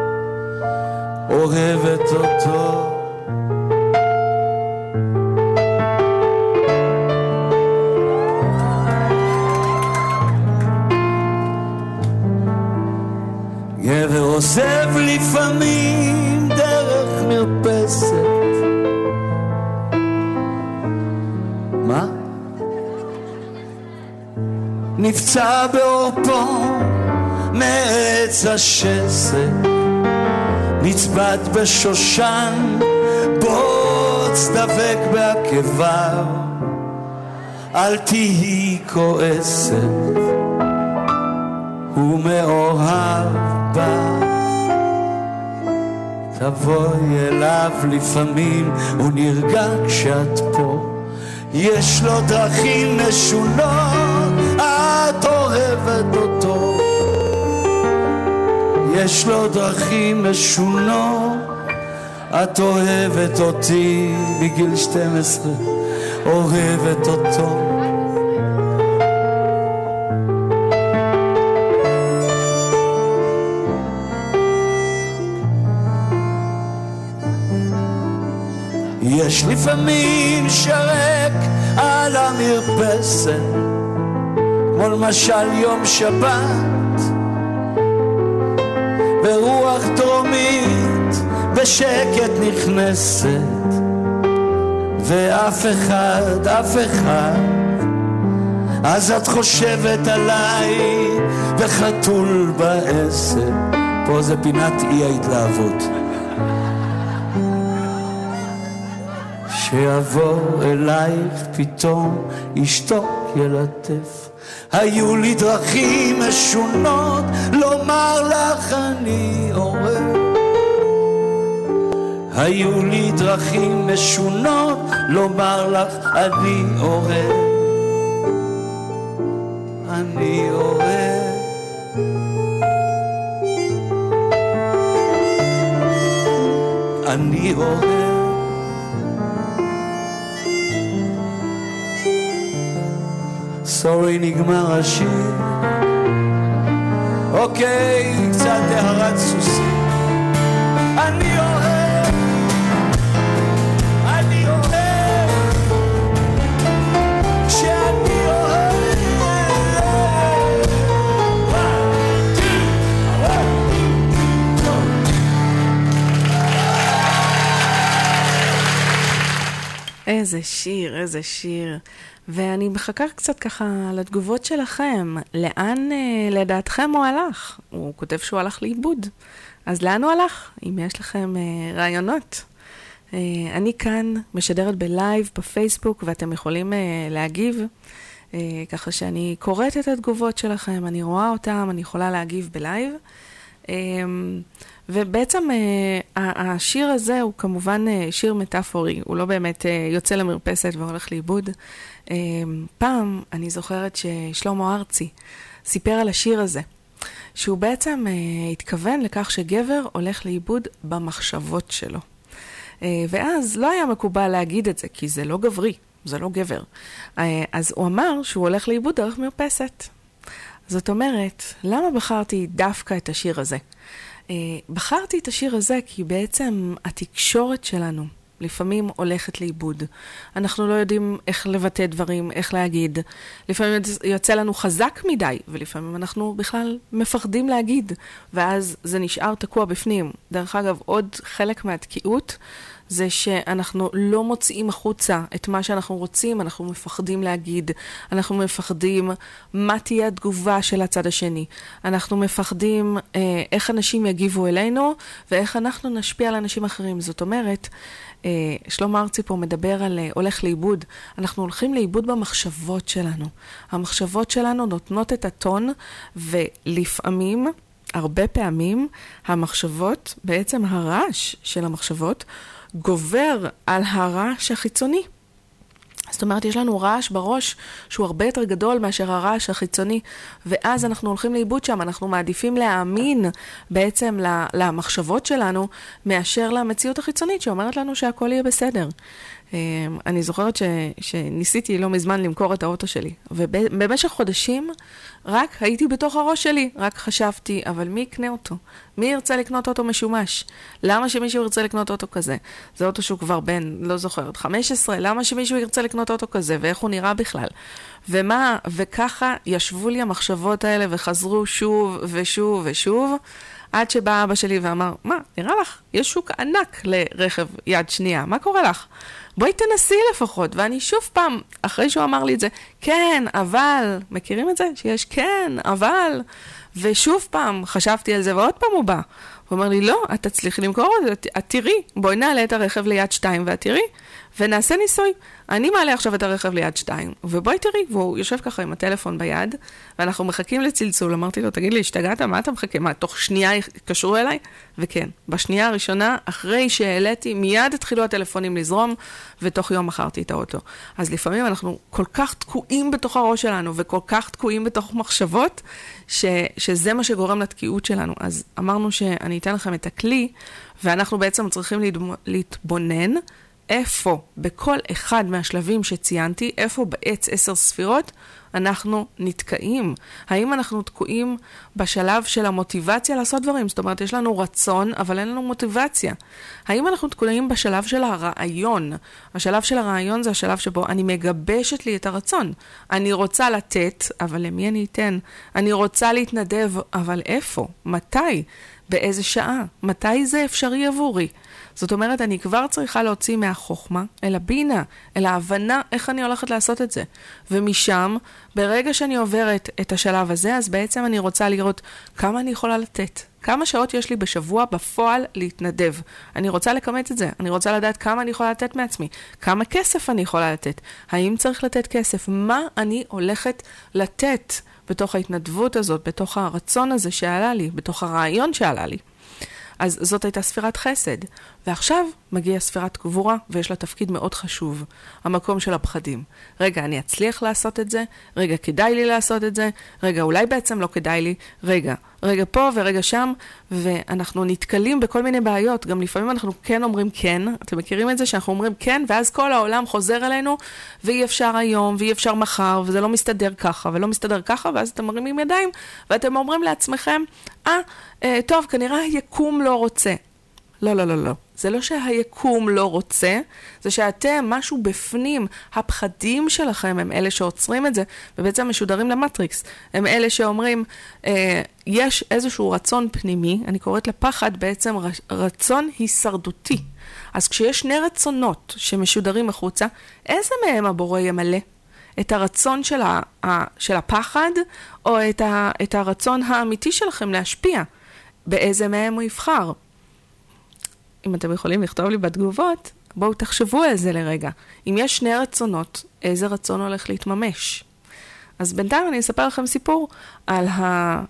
אוהבת אותו. גבר עוזב לפעמים דרך מרפסת. מה? נפצע בעורפו מעץ השסק, נצבט בשושן, בוץ דבק בעקביו, אל תהי כועסת, הוא מאוהב בך. תבואי אליו לפעמים, הוא נרגע כשאת פה, יש לו דרכים משונות, את אוהבת אותו. יש לו דרכים משונות, את אוהבת אותי בגיל שתים עשרה, אוהבת אותו. יש לפעמים שרק על המרפסת, כמו למשל יום שבת, ורוח דרומית בשקט נכנסת, ואף אחד, אף אחד, אז את חושבת עליי וחתול בעשר. פה זה פינת אי ההתלהבות. שיבוא אלייך פתאום אשתו ילטף, היו לי דרכים משונות לומר לך אני אוהב, היו לי דרכים משונות לומר לך אני אוהב, אני אוהב. אני אוהב. סורי נגמר השיר, אוקיי, קצת דהרת סוסים. אני אוהב, אני אוהב, כשאני אוהב. One, two, one, two, איזה שיר, איזה שיר. ואני מחכה קצת ככה לתגובות שלכם. לאן אה, לדעתכם הוא הלך? הוא כותב שהוא הלך לאיבוד. אז לאן הוא הלך? אם יש לכם אה, רעיונות. אה, אני כאן משדרת בלייב בפייסבוק, ואתם יכולים אה, להגיב. אה, ככה שאני קוראת את התגובות שלכם, אני רואה אותם, אני יכולה להגיב בלייב. אה, ובעצם אה, השיר הזה הוא כמובן אה, שיר מטאפורי. הוא לא באמת אה, יוצא למרפסת והולך לאיבוד. פעם אני זוכרת ששלמה ארצי סיפר על השיר הזה, שהוא בעצם uh, התכוון לכך שגבר הולך לאיבוד במחשבות שלו. Uh, ואז לא היה מקובל להגיד את זה, כי זה לא גברי, זה לא גבר. Uh, אז הוא אמר שהוא הולך לאיבוד דרך מרפסת. זאת אומרת, למה בחרתי דווקא את השיר הזה? Uh, בחרתי את השיר הזה כי בעצם התקשורת שלנו, לפעמים הולכת לאיבוד. אנחנו לא יודעים איך לבטא דברים, איך להגיד. לפעמים יוצא לנו חזק מדי, ולפעמים אנחנו בכלל מפחדים להגיד, ואז זה נשאר תקוע בפנים. דרך אגב, עוד חלק מהתקיעות, זה שאנחנו לא מוציאים החוצה את מה שאנחנו רוצים, אנחנו מפחדים להגיד, אנחנו מפחדים מה תהיה התגובה של הצד השני, אנחנו מפחדים אה, איך אנשים יגיבו אלינו, ואיך אנחנו נשפיע על אנשים אחרים. זאת אומרת, אה, שלמה ארצי פה מדבר על אה, הולך לאיבוד. אנחנו הולכים לאיבוד במחשבות שלנו. המחשבות שלנו נותנות את הטון, ולפעמים, הרבה פעמים, המחשבות, בעצם הרעש של המחשבות, גובר על הרעש החיצוני. זאת אומרת, יש לנו רעש בראש שהוא הרבה יותר גדול מאשר הרעש החיצוני, ואז אנחנו הולכים לאיבוד שם, אנחנו מעדיפים להאמין בעצם למחשבות שלנו, מאשר למציאות החיצונית שאומרת לנו שהכל יהיה בסדר. אני זוכרת ש, שניסיתי לא מזמן למכור את האוטו שלי, ובמשך חודשים רק הייתי בתוך הראש שלי, רק חשבתי, אבל מי יקנה אותו? מי ירצה לקנות אוטו משומש? למה שמישהו ירצה לקנות אוטו כזה? זה אוטו שהוא כבר בן, לא זוכרת, חמש עשרה, למה שמישהו ירצה לקנות אוטו כזה? ואיך הוא נראה בכלל? ומה, וככה ישבו לי המחשבות האלה וחזרו שוב ושוב ושוב, עד שבא אבא שלי ואמר, מה, נראה לך? יש שוק ענק לרכב יד שנייה, מה קורה לך? בואי תנסי לפחות. ואני שוב פעם, אחרי שהוא אמר לי את זה, כן, אבל, מכירים את זה? שיש כן, אבל, ושוב פעם חשבתי על זה, ועוד פעם הוא בא. הוא אומר לי, לא, את תצליחי למכור את זה, את תראי, בואי נעלה את הרכב ליד שתיים ואת תראי. ונעשה ניסוי. אני מעלה עכשיו את הרכב ליד שתיים, ובואי תראי, והוא יושב ככה עם הטלפון ביד, ואנחנו מחכים לצלצול. אמרתי לו, תגיד לי, השתגעת? מה אתה מחכה? מה, תוך שנייה קשרו אליי? וכן, בשנייה הראשונה, אחרי שהעליתי, מיד התחילו הטלפונים לזרום, ותוך יום מכרתי את האוטו. אז לפעמים אנחנו כל כך תקועים בתוך הראש שלנו, וכל כך תקועים בתוך מחשבות, ש, שזה מה שגורם לתקיעות שלנו. אז אמרנו שאני אתן לכם את הכלי, ואנחנו בעצם צריכים להתבונן, איפה בכל אחד מהשלבים שציינתי, איפה בעץ עשר ספירות, אנחנו נתקעים. האם אנחנו תקועים בשלב של המוטיבציה לעשות דברים? זאת אומרת, יש לנו רצון, אבל אין לנו מוטיבציה. האם אנחנו תקועים בשלב של הרעיון? השלב של הרעיון זה השלב שבו אני מגבשת לי את הרצון. אני רוצה לתת, אבל למי אני אתן? אני רוצה להתנדב, אבל איפה? מתי? באיזה שעה? מתי זה אפשרי עבורי? זאת אומרת, אני כבר צריכה להוציא מהחוכמה אל הבינה, אל ההבנה איך אני הולכת לעשות את זה. ומשם, ברגע שאני עוברת את השלב הזה, אז בעצם אני רוצה לראות כמה אני יכולה לתת. כמה שעות יש לי בשבוע בפועל להתנדב. אני רוצה לקמת את זה. אני רוצה לדעת כמה אני יכולה לתת מעצמי. כמה כסף אני יכולה לתת. האם צריך לתת כסף? מה אני הולכת לתת בתוך ההתנדבות הזאת, בתוך הרצון הזה שעלה לי, בתוך הרעיון שעלה לי. אז זאת הייתה ספירת חסד. ועכשיו מגיעה ספירת גבורה, ויש לה תפקיד מאוד חשוב. המקום של הפחדים. רגע, אני אצליח לעשות את זה? רגע, כדאי לי לעשות את זה? רגע, אולי בעצם לא כדאי לי? רגע, רגע פה ורגע שם, ואנחנו נתקלים בכל מיני בעיות. גם לפעמים אנחנו כן אומרים כן. אתם מכירים את זה שאנחנו אומרים כן, ואז כל העולם חוזר אלינו, ואי אפשר היום, ואי אפשר מחר, וזה לא מסתדר ככה, ולא מסתדר ככה, ואז אתם מרימים ידיים, ואתם אומרים לעצמכם, אה, אה טוב, כנראה היקום לא רוצה. לא, לא, לא, לא. זה לא שהיקום לא רוצה, זה שאתם, משהו בפנים, הפחדים שלכם הם אלה שעוצרים את זה, ובעצם משודרים למטריקס. הם אלה שאומרים, אה, יש איזשהו רצון פנימי, אני קוראת לפחד בעצם רצון הישרדותי. אז כשיש שני רצונות שמשודרים החוצה, איזה מהם הבורא ימלא? את הרצון של, ה, של הפחד, או את, ה, את הרצון האמיתי שלכם להשפיע? באיזה מהם הוא יבחר? אם אתם יכולים לכתוב לי בתגובות, בואו תחשבו על זה לרגע. אם יש שני רצונות, איזה רצון הולך להתממש? אז בינתיים אני אספר לכם סיפור על, ה,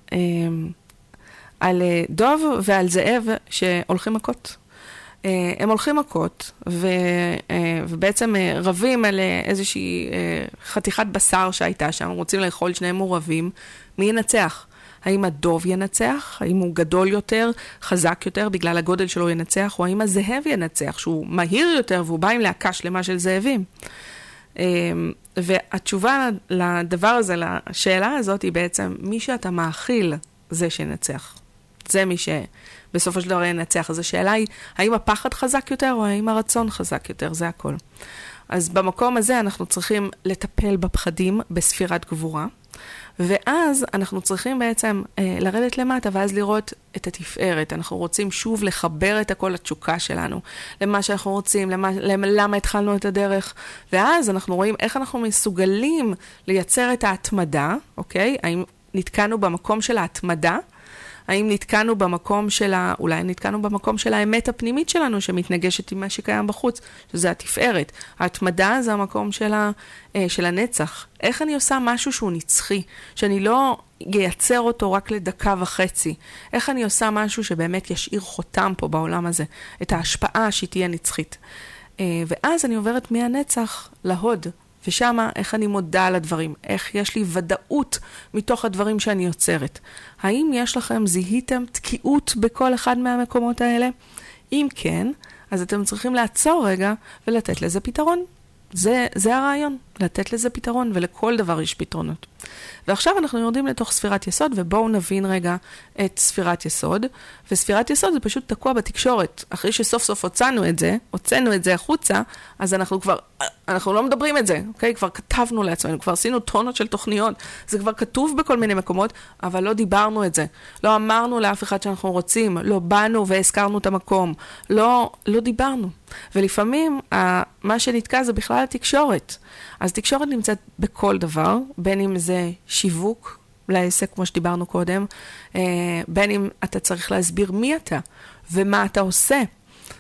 על דוב ועל זאב שהולכים מכות. הם הולכים מכות, ו, ובעצם רבים על איזושהי חתיכת בשר שהייתה שם, רוצים לאכול, שניהם מעורבים. מי ינצח? האם הדוב ינצח? האם הוא גדול יותר, חזק יותר, בגלל הגודל שלו ינצח? או האם הזאב ינצח, שהוא מהיר יותר והוא בא עם להקה שלמה של זאבים? והתשובה לדבר הזה, לשאלה הזאת, היא בעצם מי שאתה מאכיל זה שינצח. זה מי שבסופו של דבר ינצח. אז השאלה היא, האם הפחד חזק יותר או האם הרצון חזק יותר? זה הכל. אז במקום הזה אנחנו צריכים לטפל בפחדים בספירת גבורה, ואז אנחנו צריכים בעצם אה, לרדת למטה, ואז לראות את התפארת. אנחנו רוצים שוב לחבר את הכל לתשוקה שלנו, למה שאנחנו רוצים, למה, למה התחלנו את הדרך, ואז אנחנו רואים איך אנחנו מסוגלים לייצר את ההתמדה, אוקיי? האם נתקענו במקום של ההתמדה? האם נתקענו במקום של ה... אולי נתקענו במקום של האמת הפנימית שלנו, שמתנגשת עם מה שקיים בחוץ, שזה התפארת. ההתמדה זה המקום של, ה... של הנצח. איך אני עושה משהו שהוא נצחי, שאני לא ייצר אותו רק לדקה וחצי? איך אני עושה משהו שבאמת ישאיר חותם פה בעולם הזה, את ההשפעה שהיא תהיה נצחית? ואז אני עוברת מהנצח להוד. ושמה איך אני מודה על הדברים, איך יש לי ודאות מתוך הדברים שאני יוצרת. האם יש לכם, זיהיתם תקיעות בכל אחד מהמקומות האלה? אם כן, אז אתם צריכים לעצור רגע ולתת לזה פתרון. זה, זה הרעיון, לתת לזה פתרון, ולכל דבר יש פתרונות. ועכשיו אנחנו יורדים לתוך ספירת יסוד, ובואו נבין רגע את ספירת יסוד. וספירת יסוד זה פשוט תקוע בתקשורת. אחרי שסוף סוף הוצאנו את זה, הוצאנו את זה החוצה, אז אנחנו כבר, אנחנו לא מדברים את זה, אוקיי? כבר כתבנו לעצמנו, כבר עשינו טונות של תוכניות, זה כבר כתוב בכל מיני מקומות, אבל לא דיברנו את זה. לא אמרנו לאף אחד שאנחנו רוצים, לא באנו והזכרנו את המקום, לא, לא דיברנו. ולפעמים, מה שנתקע זה בכלל התקשורת. אז תקשורת נמצאת בכל דבר, בין אם זה שיווק לעסק, כמו שדיברנו קודם, בין אם אתה צריך להסביר מי אתה ומה אתה עושה.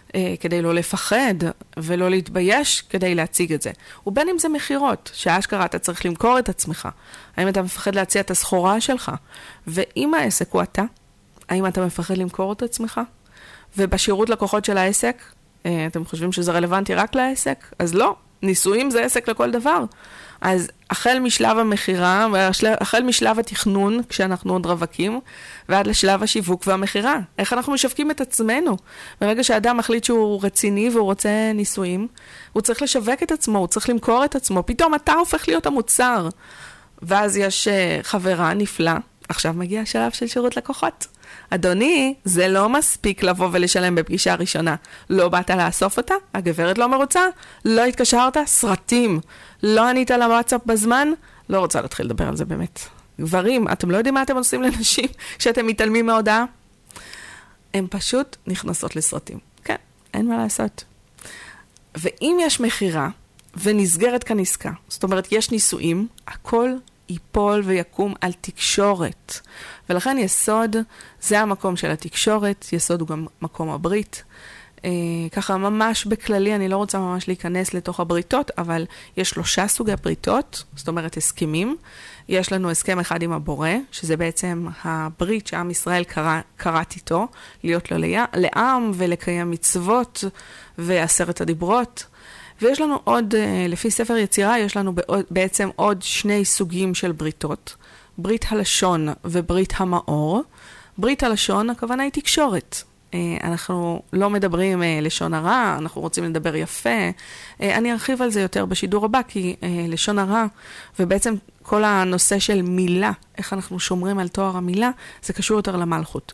אה, כדי לא לפחד ולא להתבייש כדי להציג את זה. ובין אם זה מחירות, שאשכרה אתה צריך למכור את עצמך. האם אתה מפחד להציע את הסחורה שלך? ואם העסק הוא אתה, האם אתה מפחד למכור את עצמך? ובשירות לקוחות של העסק, אה, אתם חושבים שזה רלוונטי רק לעסק? אז לא, ניסויים זה עסק לכל דבר. אז החל משלב המחירה, החל משלב התכנון, כשאנחנו עוד רווקים, ועד לשלב השיווק והמחירה. איך אנחנו משווקים את עצמנו? ברגע שהאדם מחליט שהוא רציני והוא רוצה ניסויים, הוא צריך לשווק את עצמו, הוא צריך למכור את עצמו. פתאום אתה הופך להיות המוצר. ואז יש חברה נפלא. עכשיו מגיע השלב של שירות לקוחות. אדוני, זה לא מספיק לבוא ולשלם בפגישה הראשונה. לא באת לאסוף אותה? הגברת לא מרוצה? לא התקשרת? סרטים. לא ענית על הוואטסאפ בזמן? לא רוצה להתחיל לדבר על זה באמת. גברים, אתם לא יודעים מה אתם עושים לנשים כשאתם מתעלמים מההודעה? הן פשוט נכנסות לסרטים. כן, אין מה לעשות. ואם יש מחירה ונסגרת כאן עסקה, זאת אומרת, יש ניסויים, הכל ייפול ויקום על תקשורת. ולכן יסוד, זה המקום של התקשורת, יסוד הוא גם מקום הברית. אה, ככה ממש בכללי, אני לא רוצה ממש להיכנס לתוך הבריתות, אבל יש שלושה סוגי בריתות, זאת אומרת הסכמים. יש לנו הסכם אחד עם הבורא, שזה בעצם הברית שעם ישראל קרא, קראת איתו, להיות לו לעם ולקיים מצוות ועשרת הדיברות. ויש לנו עוד, לפי ספר יצירה, יש לנו בעצם עוד שני סוגים של בריתות. ברית הלשון וברית המאור. ברית הלשון, הכוונה היא תקשורת. אנחנו לא מדברים לשון הרע, אנחנו רוצים לדבר יפה. אני ארחיב על זה יותר בשידור הבא, כי לשון הרע, ובעצם כל הנושא של מילה, איך אנחנו שומרים על תואר המילה, זה קשור יותר למלכות.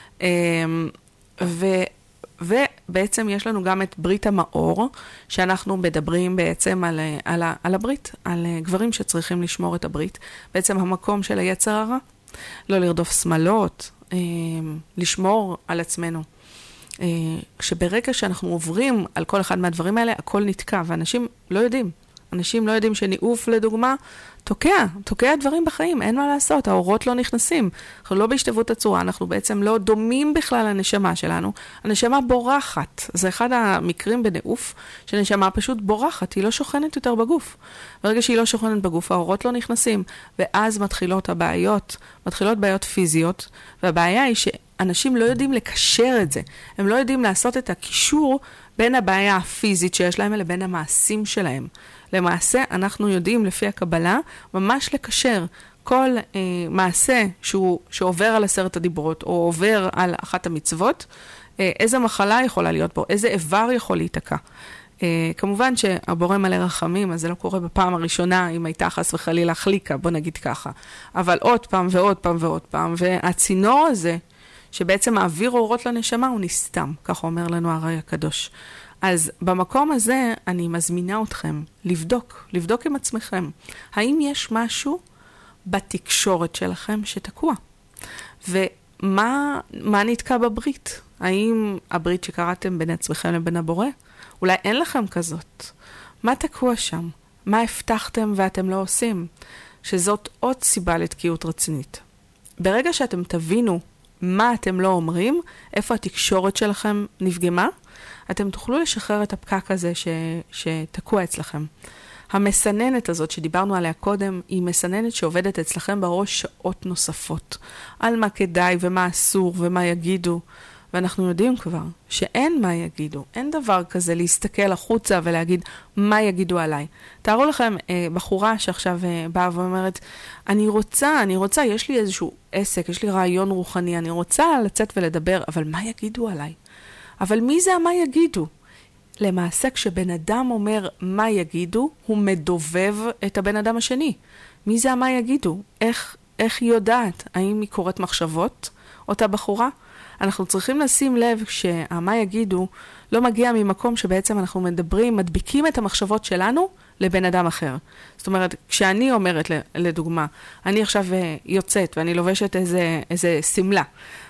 ו... ובעצם יש לנו גם את ברית המאור, שאנחנו מדברים בעצם על, על, על הברית, על גברים שצריכים לשמור את הברית. בעצם המקום של היצר הרע, לא לרדוף שמלות, לשמור על עצמנו. כשברגע שאנחנו עוברים על כל אחד מהדברים האלה, הכל נתקע, ואנשים לא יודעים. אנשים לא יודעים שניאוף, לדוגמה, תוקע, תוקע דברים בחיים, אין מה לעשות, האורות לא נכנסים. אנחנו לא בהשתוות הצורה, אנחנו בעצם לא דומים בכלל לנשמה שלנו. הנשמה בורחת, זה אחד המקרים בניאוף, שנשמה פשוט בורחת, היא לא שוכנת יותר בגוף. ברגע שהיא לא שוכנת בגוף, האורות לא נכנסים, ואז מתחילות הבעיות, מתחילות בעיות פיזיות, והבעיה היא שאנשים לא יודעים לקשר את זה. הם לא יודעים לעשות את הקישור בין הבעיה הפיזית שיש להם, לבין המעשים שלהם. למעשה, אנחנו יודעים לפי הקבלה, ממש לקשר כל אה, מעשה שהוא, שעובר על עשרת הדיברות, או עובר על אחת המצוות, אה, איזה מחלה יכולה להיות בו, איזה איבר יכול להיתקע. אה, כמובן שהבורא מלא רחמים, אז זה לא קורה בפעם הראשונה, אם הייתה חס וחלילה חליקה, בוא נגיד ככה. אבל עוד פעם ועוד פעם ועוד פעם, והצינור הזה, שבעצם מעביר אורות לנשמה, הוא נסתם, ככה אומר לנו הרי הקדוש. אז במקום הזה אני מזמינה אתכם לבדוק, לבדוק עם עצמכם. האם יש משהו בתקשורת שלכם שתקוע? ומה מה נתקע בברית? האם הברית שקראתם בין עצמכם לבין הבורא? אולי אין לכם כזאת. מה תקוע שם? מה הבטחתם ואתם לא עושים? שזאת עוד סיבה לתקיעות רצינית. ברגע שאתם תבינו מה אתם לא אומרים, איפה התקשורת שלכם נפגמה, אתם תוכלו לשחרר את הפקק הזה ש... שתקוע אצלכם. המסננת הזאת שדיברנו עליה קודם, היא מסננת שעובדת אצלכם בראש שעות נוספות. על מה כדאי ומה אסור ומה יגידו. ואנחנו יודעים כבר שאין מה יגידו. אין דבר כזה להסתכל החוצה ולהגיד מה יגידו עליי. תארו לכם אה, בחורה שעכשיו אה, באה ואומרת, אני רוצה, אני רוצה, יש לי איזשהו עסק, יש לי רעיון רוחני, אני רוצה לצאת ולדבר, אבל מה יגידו עליי? אבל מי זה מה יגידו? למעשה כשבן אדם אומר מה יגידו, הוא מדובב את הבן אדם השני. מי זה מה יגידו? איך, איך היא יודעת? האם היא קוראת מחשבות? אותה בחורה? אנחנו צריכים לשים לב שהמה יגידו לא מגיע ממקום שבעצם אנחנו מדברים, מדביקים את המחשבות שלנו לבן אדם אחר. זאת אומרת, כשאני אומרת לדוגמה, אני עכשיו יוצאת ואני לובשת איזה, איזה סמלה,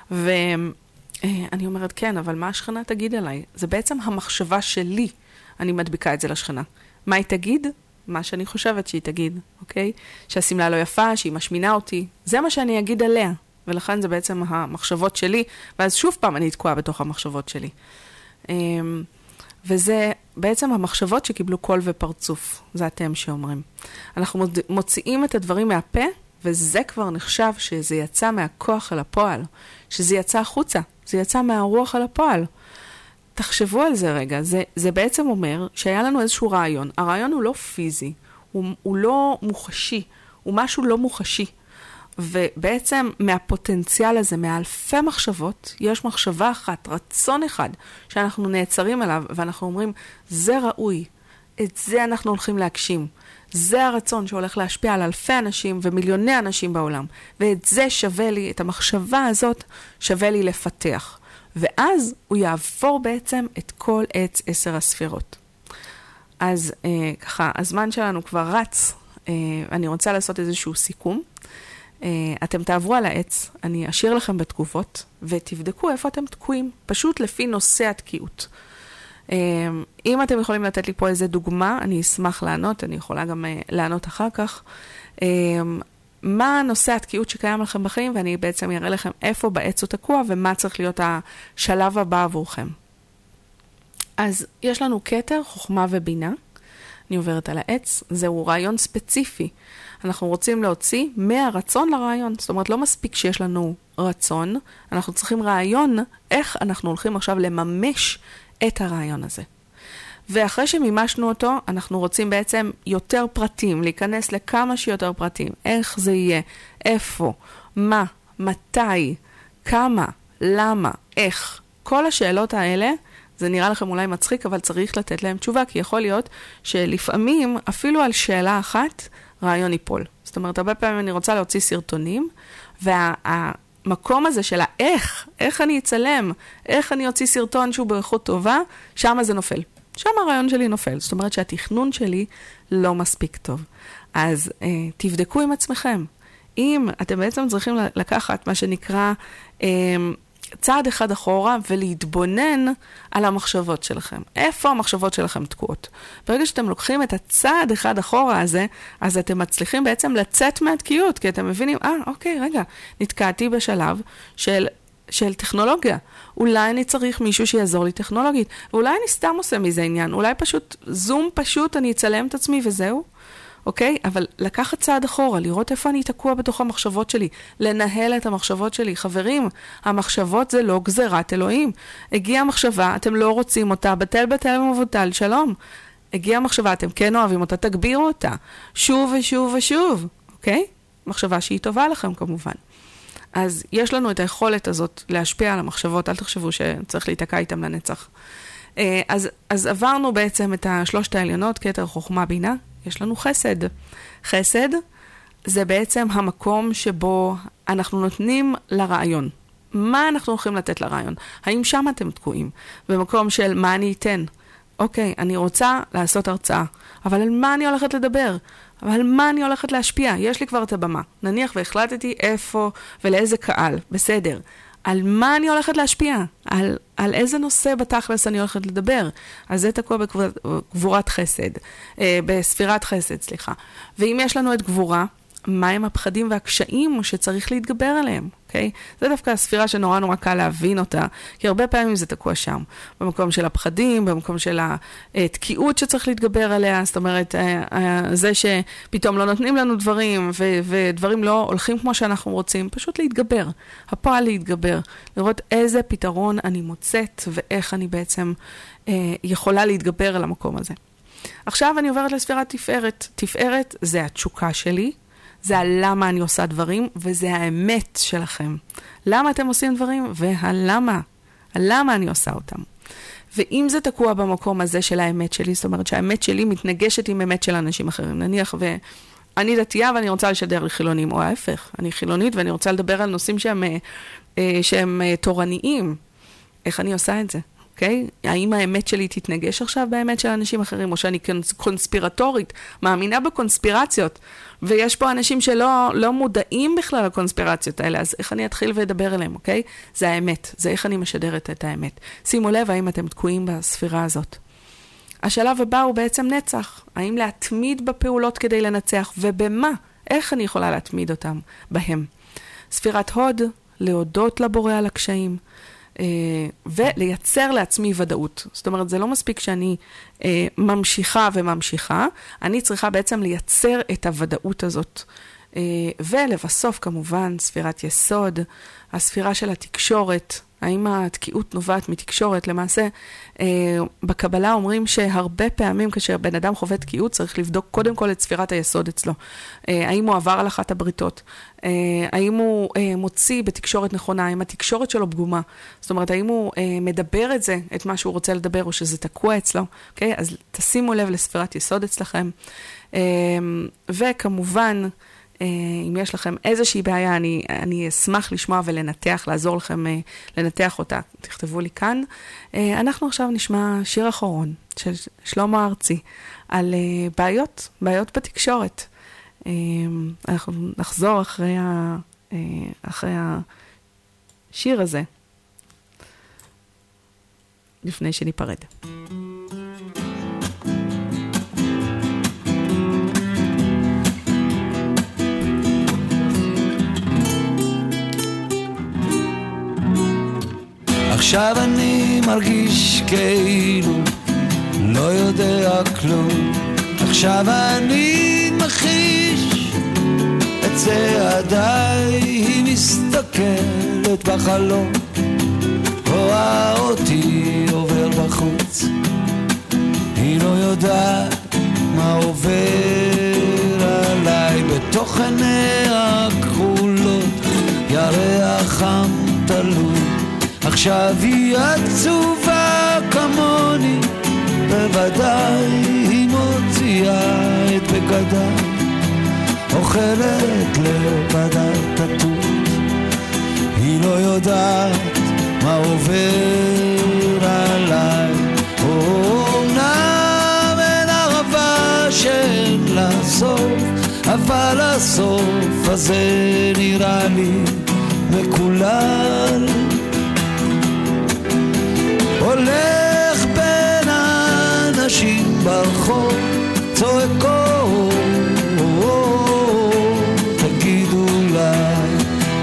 ואני אומרת כן, אבל מה השכנה תגיד עליי? זה בעצם המחשבה שלי, אני מדביקה את זה לשכנה. מה היא תגיד? מה שאני חושבת שהיא תגיד, אוקיי? שהסמלה לא יפה, שהיא משמינה אותי, זה מה שאני אגיד עליה. ולכן זה בעצם המחשבות שלי, ואז שוב פעם אני תקועה בתוך המחשבות שלי. וזה בעצם המחשבות שקיבלו קול ופרצוף. זה אתם שאומרים. אנחנו מוציאים את הדברים מהפה, וזה כבר נחשב שזה יצא מהכוח אל הפועל, שזה יצא החוצה, זה יצא מהרוח אל הפועל. תחשבו על זה רגע, זה, זה בעצם אומר שהיה לנו איזשהו רעיון. הרעיון הוא לא פיזי, הוא, הוא לא מוחשי, הוא משהו לא מוחשי. ובעצם מהפוטנציאל הזה, מאלפי מחשבות, יש מחשבה אחת, רצון אחד, שאנחנו נעצרים אליו, ואנחנו אומרים, זה ראוי, את זה אנחנו הולכים להגשים. זה הרצון שהולך להשפיע על אלפי אנשים ומיליוני אנשים בעולם. ואת זה שווה לי, את המחשבה הזאת, שווה לי לפתח. ואז הוא יעבור בעצם את כל עץ עשר הספירות. אז אה, ככה, הזמן שלנו כבר רץ. אה, אני רוצה לעשות איזשהו סיכום. Uh, אתם תעברו על העץ, אני אשאיר לכם בתגובות, ותבדקו איפה אתם תקועים, פשוט לפי נושא התקיעות. Uh, אם אתם יכולים לתת לי פה איזה דוגמה, אני אשמח לענות, אני יכולה גם uh, לענות אחר כך. Uh, מה נושא התקיעות שקיים לכם בחיים, ואני בעצם אראה לכם איפה בעץ הוא תקוע, ומה צריך להיות השלב הבא עבורכם. אז יש לנו כתר, חוכמה ובינה. אני עוברת על העץ, זהו רעיון ספציפי. אנחנו רוצים להוציא מהרצון לרעיון. זאת אומרת, לא מספיק שיש לנו רצון, אנחנו צריכים רעיון איך אנחנו הולכים עכשיו לממש את הרעיון הזה. ואחרי שמימשנו אותו, אנחנו רוצים בעצם יותר פרטים, להיכנס לכמה שיותר פרטים. איך זה יהיה, איפה, מה, מתי, כמה, למה, איך. כל השאלות האלה, זה נראה לכם אולי מצחיק, אבל צריך לתת להם תשובה, כי יכול להיות שלפעמים, אפילו על שאלה אחת, רעיון ייפול. זאת אומרת, הרבה פעמים אני רוצה להוציא סרטונים, והמקום הזה של האיך, איך אני אצלם, איך אני אוציא סרטון שהוא באיכות טובה, שם זה נופל. שם הרעיון שלי נופל. זאת אומרת שהתכנון שלי לא מספיק טוב. אז אה, תבדקו עם עצמכם. אם אתם בעצם צריכים לקחת מה שנקרא אה, צעד אחד אחורה ולהתבונן על המחשבות שלכם. איפה המחשבות שלכם תקועות? ברגע שאתם לוקחים את הצעד אחד אחורה הזה, אז אתם מצליחים בעצם לצאת מהתקיעות, כי אתם מבינים, אה, אוקיי, רגע, נתקעתי בשלב של, של טכנולוגיה. אולי אני צריך מישהו שיעזור לי טכנולוגית, ואולי אני סתם עושה מזה עניין, אולי פשוט, זום פשוט, אני אצלם את עצמי וזהו. אוקיי? אבל לקחת צעד אחורה, לראות איפה אני תקוע בתוך המחשבות שלי, לנהל את המחשבות שלי. חברים, המחשבות זה לא גזירת אלוהים. הגיעה המחשבה, אתם לא רוצים אותה, בטל בטל ומבוטל, שלום. הגיעה המחשבה, אתם כן אוהבים אותה, תגבירו אותה. שוב ושוב ושוב, אוקיי? מחשבה שהיא טובה לכם כמובן. אז יש לנו את היכולת הזאת להשפיע על המחשבות, אל תחשבו שצריך להתעקע איתם לנצח. אז, אז עברנו בעצם את השלושת העליונות, כתר, חוכמה, בינה. יש לנו חסד. חסד זה בעצם המקום שבו אנחנו נותנים לרעיון. מה אנחנו הולכים לתת לרעיון? האם שם אתם תקועים? במקום של מה אני אתן? אוקיי, אני רוצה לעשות הרצאה, אבל על מה אני הולכת לדבר? אבל על מה אני הולכת להשפיע? יש לי כבר את הבמה. נניח והחלטתי איפה ולאיזה קהל. בסדר. על מה אני הולכת להשפיע? על, על איזה נושא בתכלס אני הולכת לדבר? אז זה תקוע בגבורת חסד, אה, בספירת חסד, סליחה. ואם יש לנו את גבורה, מה הם הפחדים והקשיים שצריך להתגבר עליהם? אוקיי? זה דווקא הספירה שנורא נורא קל להבין אותה, כי הרבה פעמים זה תקוע שם. במקום של הפחדים, במקום של התקיעות שצריך להתגבר עליה, זאת אומרת, זה שפתאום לא נותנים לנו דברים, ו- ודברים לא הולכים כמו שאנחנו רוצים, פשוט להתגבר. הפועל להתגבר. לראות איזה פתרון אני מוצאת, ואיך אני בעצם אה, יכולה להתגבר על המקום הזה. עכשיו אני עוברת לספירת תפארת. תפארת זה התשוקה שלי, זה הלמה אני עושה דברים, וזה האמת שלכם. למה אתם עושים דברים, והלמה. הלמה אני עושה אותם. ואם זה תקוע במקום הזה של האמת שלי, זאת אומרת שהאמת שלי מתנגשת עם אמת של אנשים אחרים. נניח ואני דתייה ואני רוצה לשדר לחילונים, או ההפך. אני חילונית ואני רוצה לדבר על נושאים שהם, שהם תורניים. איך אני עושה את זה? אוקיי? האם האמת שלי תתנגש עכשיו באמת של אנשים אחרים, או שאני קונספירטורית, מאמינה בקונספירציות, ויש פה אנשים שלא לא מודעים בכלל לקונספירציות האלה, אז איך אני אתחיל לדבר אליהם, אוקיי? זה האמת, זה איך אני משדרת את האמת. שימו לב, האם אתם תקועים בספירה הזאת. השלב הבא הוא בעצם נצח. האם להתמיד בפעולות כדי לנצח, ובמה? איך אני יכולה להתמיד אותם בהם? ספירת הוד, להודות לבורא על הקשיים, ולייצר לעצמי ודאות. זאת אומרת, זה לא מספיק שאני ממשיכה וממשיכה, אני צריכה בעצם לייצר את הוודאות הזאת. ולבסוף, כמובן, ספירת יסוד, הספירה של התקשורת, האם התקיעות נובעת מתקשורת? למעשה, בקבלה אומרים שהרבה פעמים כאשר בן אדם חווה תקיעות, צריך לבדוק קודם כל את ספירת היסוד אצלו. האם הוא עבר על אחת הבריתות? האם הוא מוציא בתקשורת נכונה? האם התקשורת שלו פגומה? זאת אומרת, האם הוא מדבר את זה, את מה שהוא רוצה לדבר, או שזה תקוע אצלו? אוקיי? אז תשימו לב לספירת יסוד אצלכם. וכמובן, אם יש לכם איזושהי בעיה, אני, אני אשמח לשמוע ולנתח, לעזור לכם לנתח אותה. תכתבו לי כאן. אנחנו עכשיו נשמע שיר אחרון של שלמה ארצי על בעיות, בעיות בתקשורת. אנחנו נחזור אחרי, ה, אחרי השיר הזה, לפני שניפרד. עכשיו אני מרגיש כאילו לא יודע כלום. עכשיו אני מחיש את צעדיי, היא מסתכלת בחלום, רואה אותי עובר בחוץ, היא לא יודעת מה עובר עליי. בתוך עיניה הכחולות ירח חם תלוי, עכשיו היא עצובה כמוני, בוודאי היא מוציאה את בגדיי, אוכלת לבדה תטות, היא לא יודעת מה עובר עליי. אומנם אין ערבה שאין לה סוף, אבל הסוף הזה נראה לי מקולל. הולך בין האנשים ברחוב, צועקו, תגידו אולי.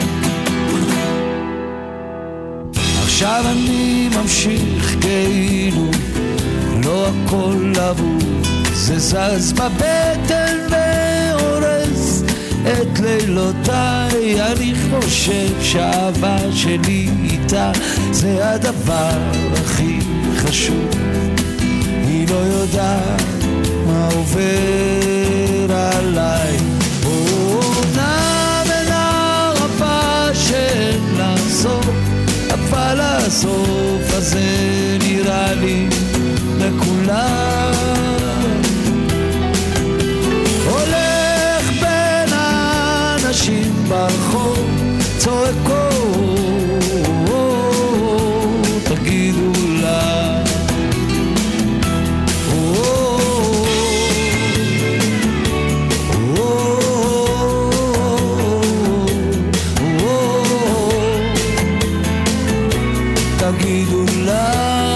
עכשיו אני ממשיך כאילו לא הכל אבוד, זה זז בבטן והורס את לילותיי. אני חושב שהאהבה שלי איתה זה הדבר הכי חשוב, היא לא יודעת מה עובר עליי. אומנם אין ערבה שאין לה סוף, אבל הסוף הזה נראה לי לכולם. הולך בין האנשים ברחוב, צועקו, תגידו לה. תגידו לה.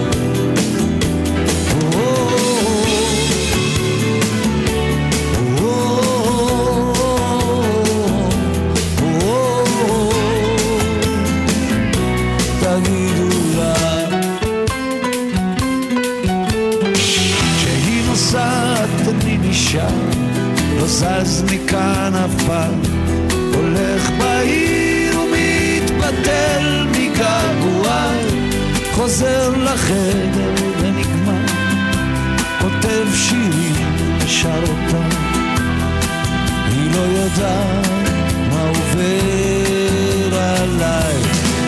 לא זז מכאן אף פעם, הולך בעיר ומתבטל מגעגועי, חוזר לחדר ונגמר, כותב שירים ושר אותם, היא לא יודעת מה עובר עליי.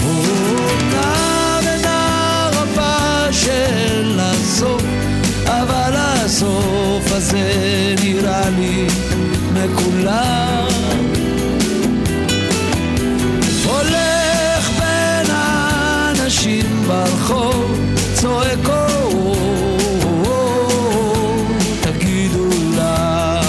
אומנם אין ערבה שאין לה סוף, אבל הסוף הזה נראה לי מכולם. הולך בין האנשים ברחוב, צועקו, תגידו לה.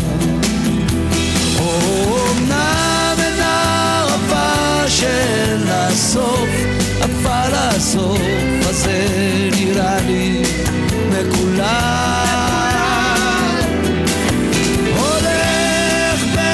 אומנם אין ערבה שאין לה סוף, אבל הסוף הזה נראה לי מכולם. הולך בין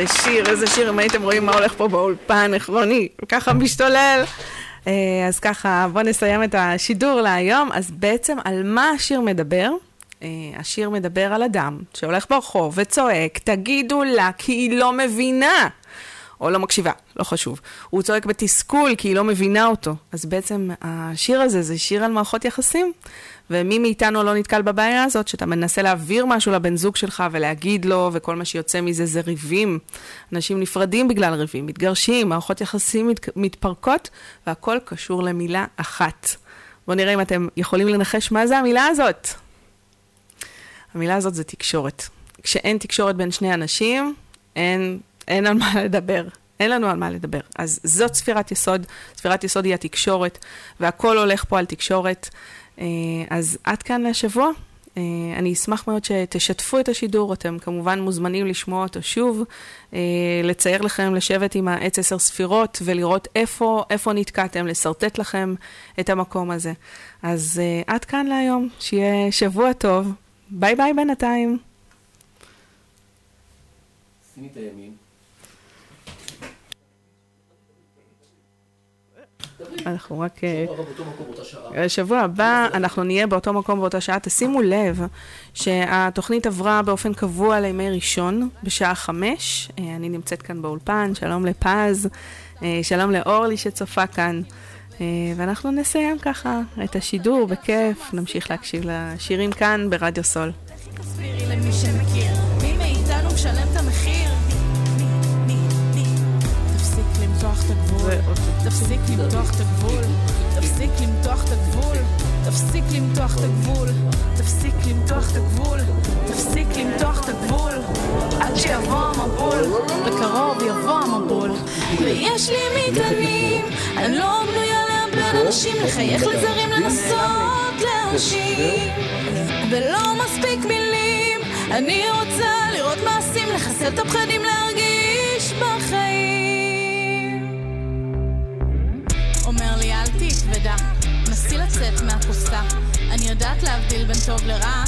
איזה שיר, איזה שיר, אם הייתם רואים מה הולך פה באולפן, עכרוני, ככה משתולל. אז ככה, בואו נסיים את השידור להיום. אז בעצם על מה השיר מדבר? השיר מדבר על אדם שהולך ברחוב וצועק, תגידו לה כי היא לא מבינה. או לא מקשיבה, לא חשוב. הוא צועק בתסכול כי היא לא מבינה אותו. אז בעצם השיר הזה זה שיר על מערכות יחסים. ומי מאיתנו לא נתקל בבעיה הזאת, שאתה מנסה להעביר משהו לבן זוג שלך ולהגיד לו, וכל מה שיוצא מזה זה ריבים. אנשים נפרדים בגלל ריבים, מתגרשים, מערכות יחסים מת, מתפרקות, והכל קשור למילה אחת. בואו נראה אם אתם יכולים לנחש מה זה המילה הזאת. המילה הזאת זה תקשורת. כשאין תקשורת בין שני אנשים, אין, אין על מה לדבר. אין לנו על מה לדבר. אז זאת ספירת יסוד. ספירת יסוד היא התקשורת, והכל הולך פה על תקשורת. אז עד כאן לשבוע. אני אשמח מאוד שתשתפו את השידור. אתם כמובן מוזמנים לשמוע אותו שוב, לצייר לכם, לשבת עם העץ עשר ספירות ולראות איפה, איפה נתקעתם, לסרטט לכם את המקום הזה. אז עד כאן להיום. שיהיה שבוע טוב. ביי ביי בינתיים. שימי את הימין. אנחנו רק... שבוע הבא אנחנו נהיה באותו מקום באותה שעה. תשימו לב שהתוכנית עברה באופן קבוע לימי ראשון בשעה חמש. אני נמצאת כאן באולפן. שלום לפז, שלום לאורלי שצופה כאן. ואנחנו נסיים ככה את השידור בכיף. נמשיך להקשיב לשירים כאן ברדיו סול. תסבירי למי שמכיר, מי מאיתנו משלם את המחיר? תפסיק למתוח את הגבול, תפסיק למתוח את הגבול, תפסיק למתוח את הגבול, תפסיק למתוח את הגבול, תפסיק למתוח את הגבול, תפסיק למתוח את הגבול, עד שיבוא המבול, בקרוב יבוא המבול. ויש לי מטענים, אני לא בנויה לאבד אנשים, לחייך לזרים, לנסות להרשים, ולא מספיק מילים, אני רוצה לראות מעשים, לחסל את הפחדים, להרגיש בחיים. אומר לי אל תתוודע, נסי לצאת מהקופסה, אני יודעת להבדיל בין טוב לרע.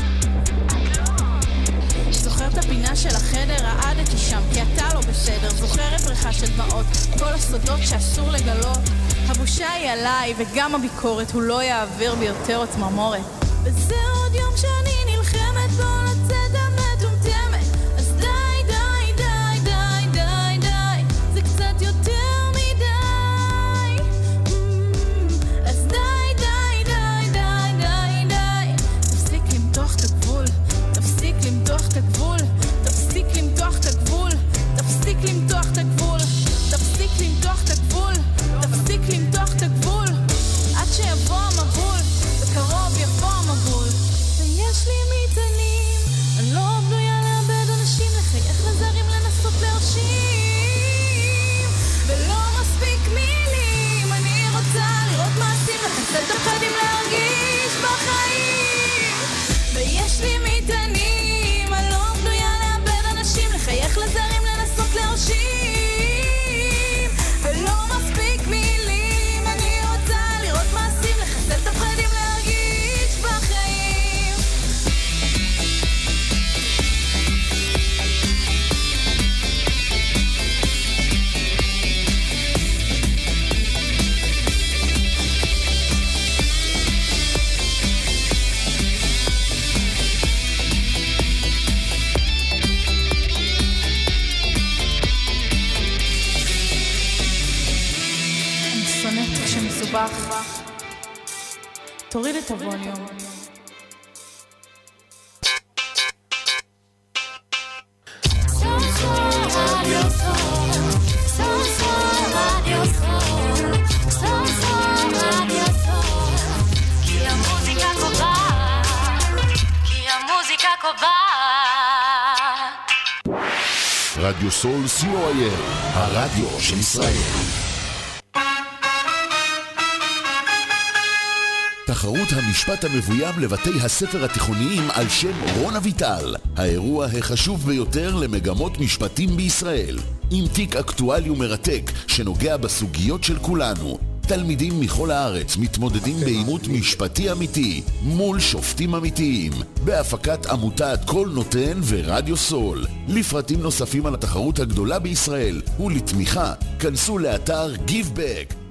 זוכר את הפינה של החדר, רעדתי שם כי אתה לא בסדר, זוכרת פריחה של דמעות, כל הסודות שאסור לגלות. הבושה היא עליי וגם הביקורת, הוא לא יעביר ביותר את צמרמורת. וזה עוד יום שאני נלחמת בו לצאת המטומטמת, אז די די די די די די, זה קצת יותר מדי. אז די די די די די די, תפסיק למתוח את הגבול, תפסיק למתוח את הגבול, תפסיק למתוח את הגבול, תפסיק למתוח את הגבול, תפסיק למתוח את הגבול, תפסיק למתוח את הגבול, עד שיבוא המבול, בקרוב יבוא המבול. ויש לי מטענים, אני לא בנויה לאבד אנשים, לחייך לזרים, לנסות להרשים, ולא מספיק מילים, אני רוצה לראות מעשים, לחסל את הפחדים, להרגיש בחיים. ויש לי מטענים, אני לא בנויה לאבד אנשים, לחייך לזרים, לנסות להרשים, ולא מספיק מילים, אני רוצה לראות מעשים, לחסל את הפחדים, להרגיש בחיים. אני שונאת כשמסובך, תוריד את הווליום. כי המוזיקה קובעת, כי המוזיקה קובעת. רדיו סול סי או איי אל, הרדיו של ישראל. תחרות המשפט המבוים לבתי הספר התיכוניים על שם רון אביטל, האירוע החשוב ביותר למגמות משפטים בישראל, עם תיק אקטואלי ומרתק שנוגע בסוגיות של כולנו. תלמידים מכל הארץ מתמודדים בעימות משפטי אמיתי מול שופטים אמיתיים, בהפקת עמותת כל נותן ורדיו סול. לפרטים נוספים על התחרות הגדולה בישראל ולתמיכה, כנסו לאתר גיב בק.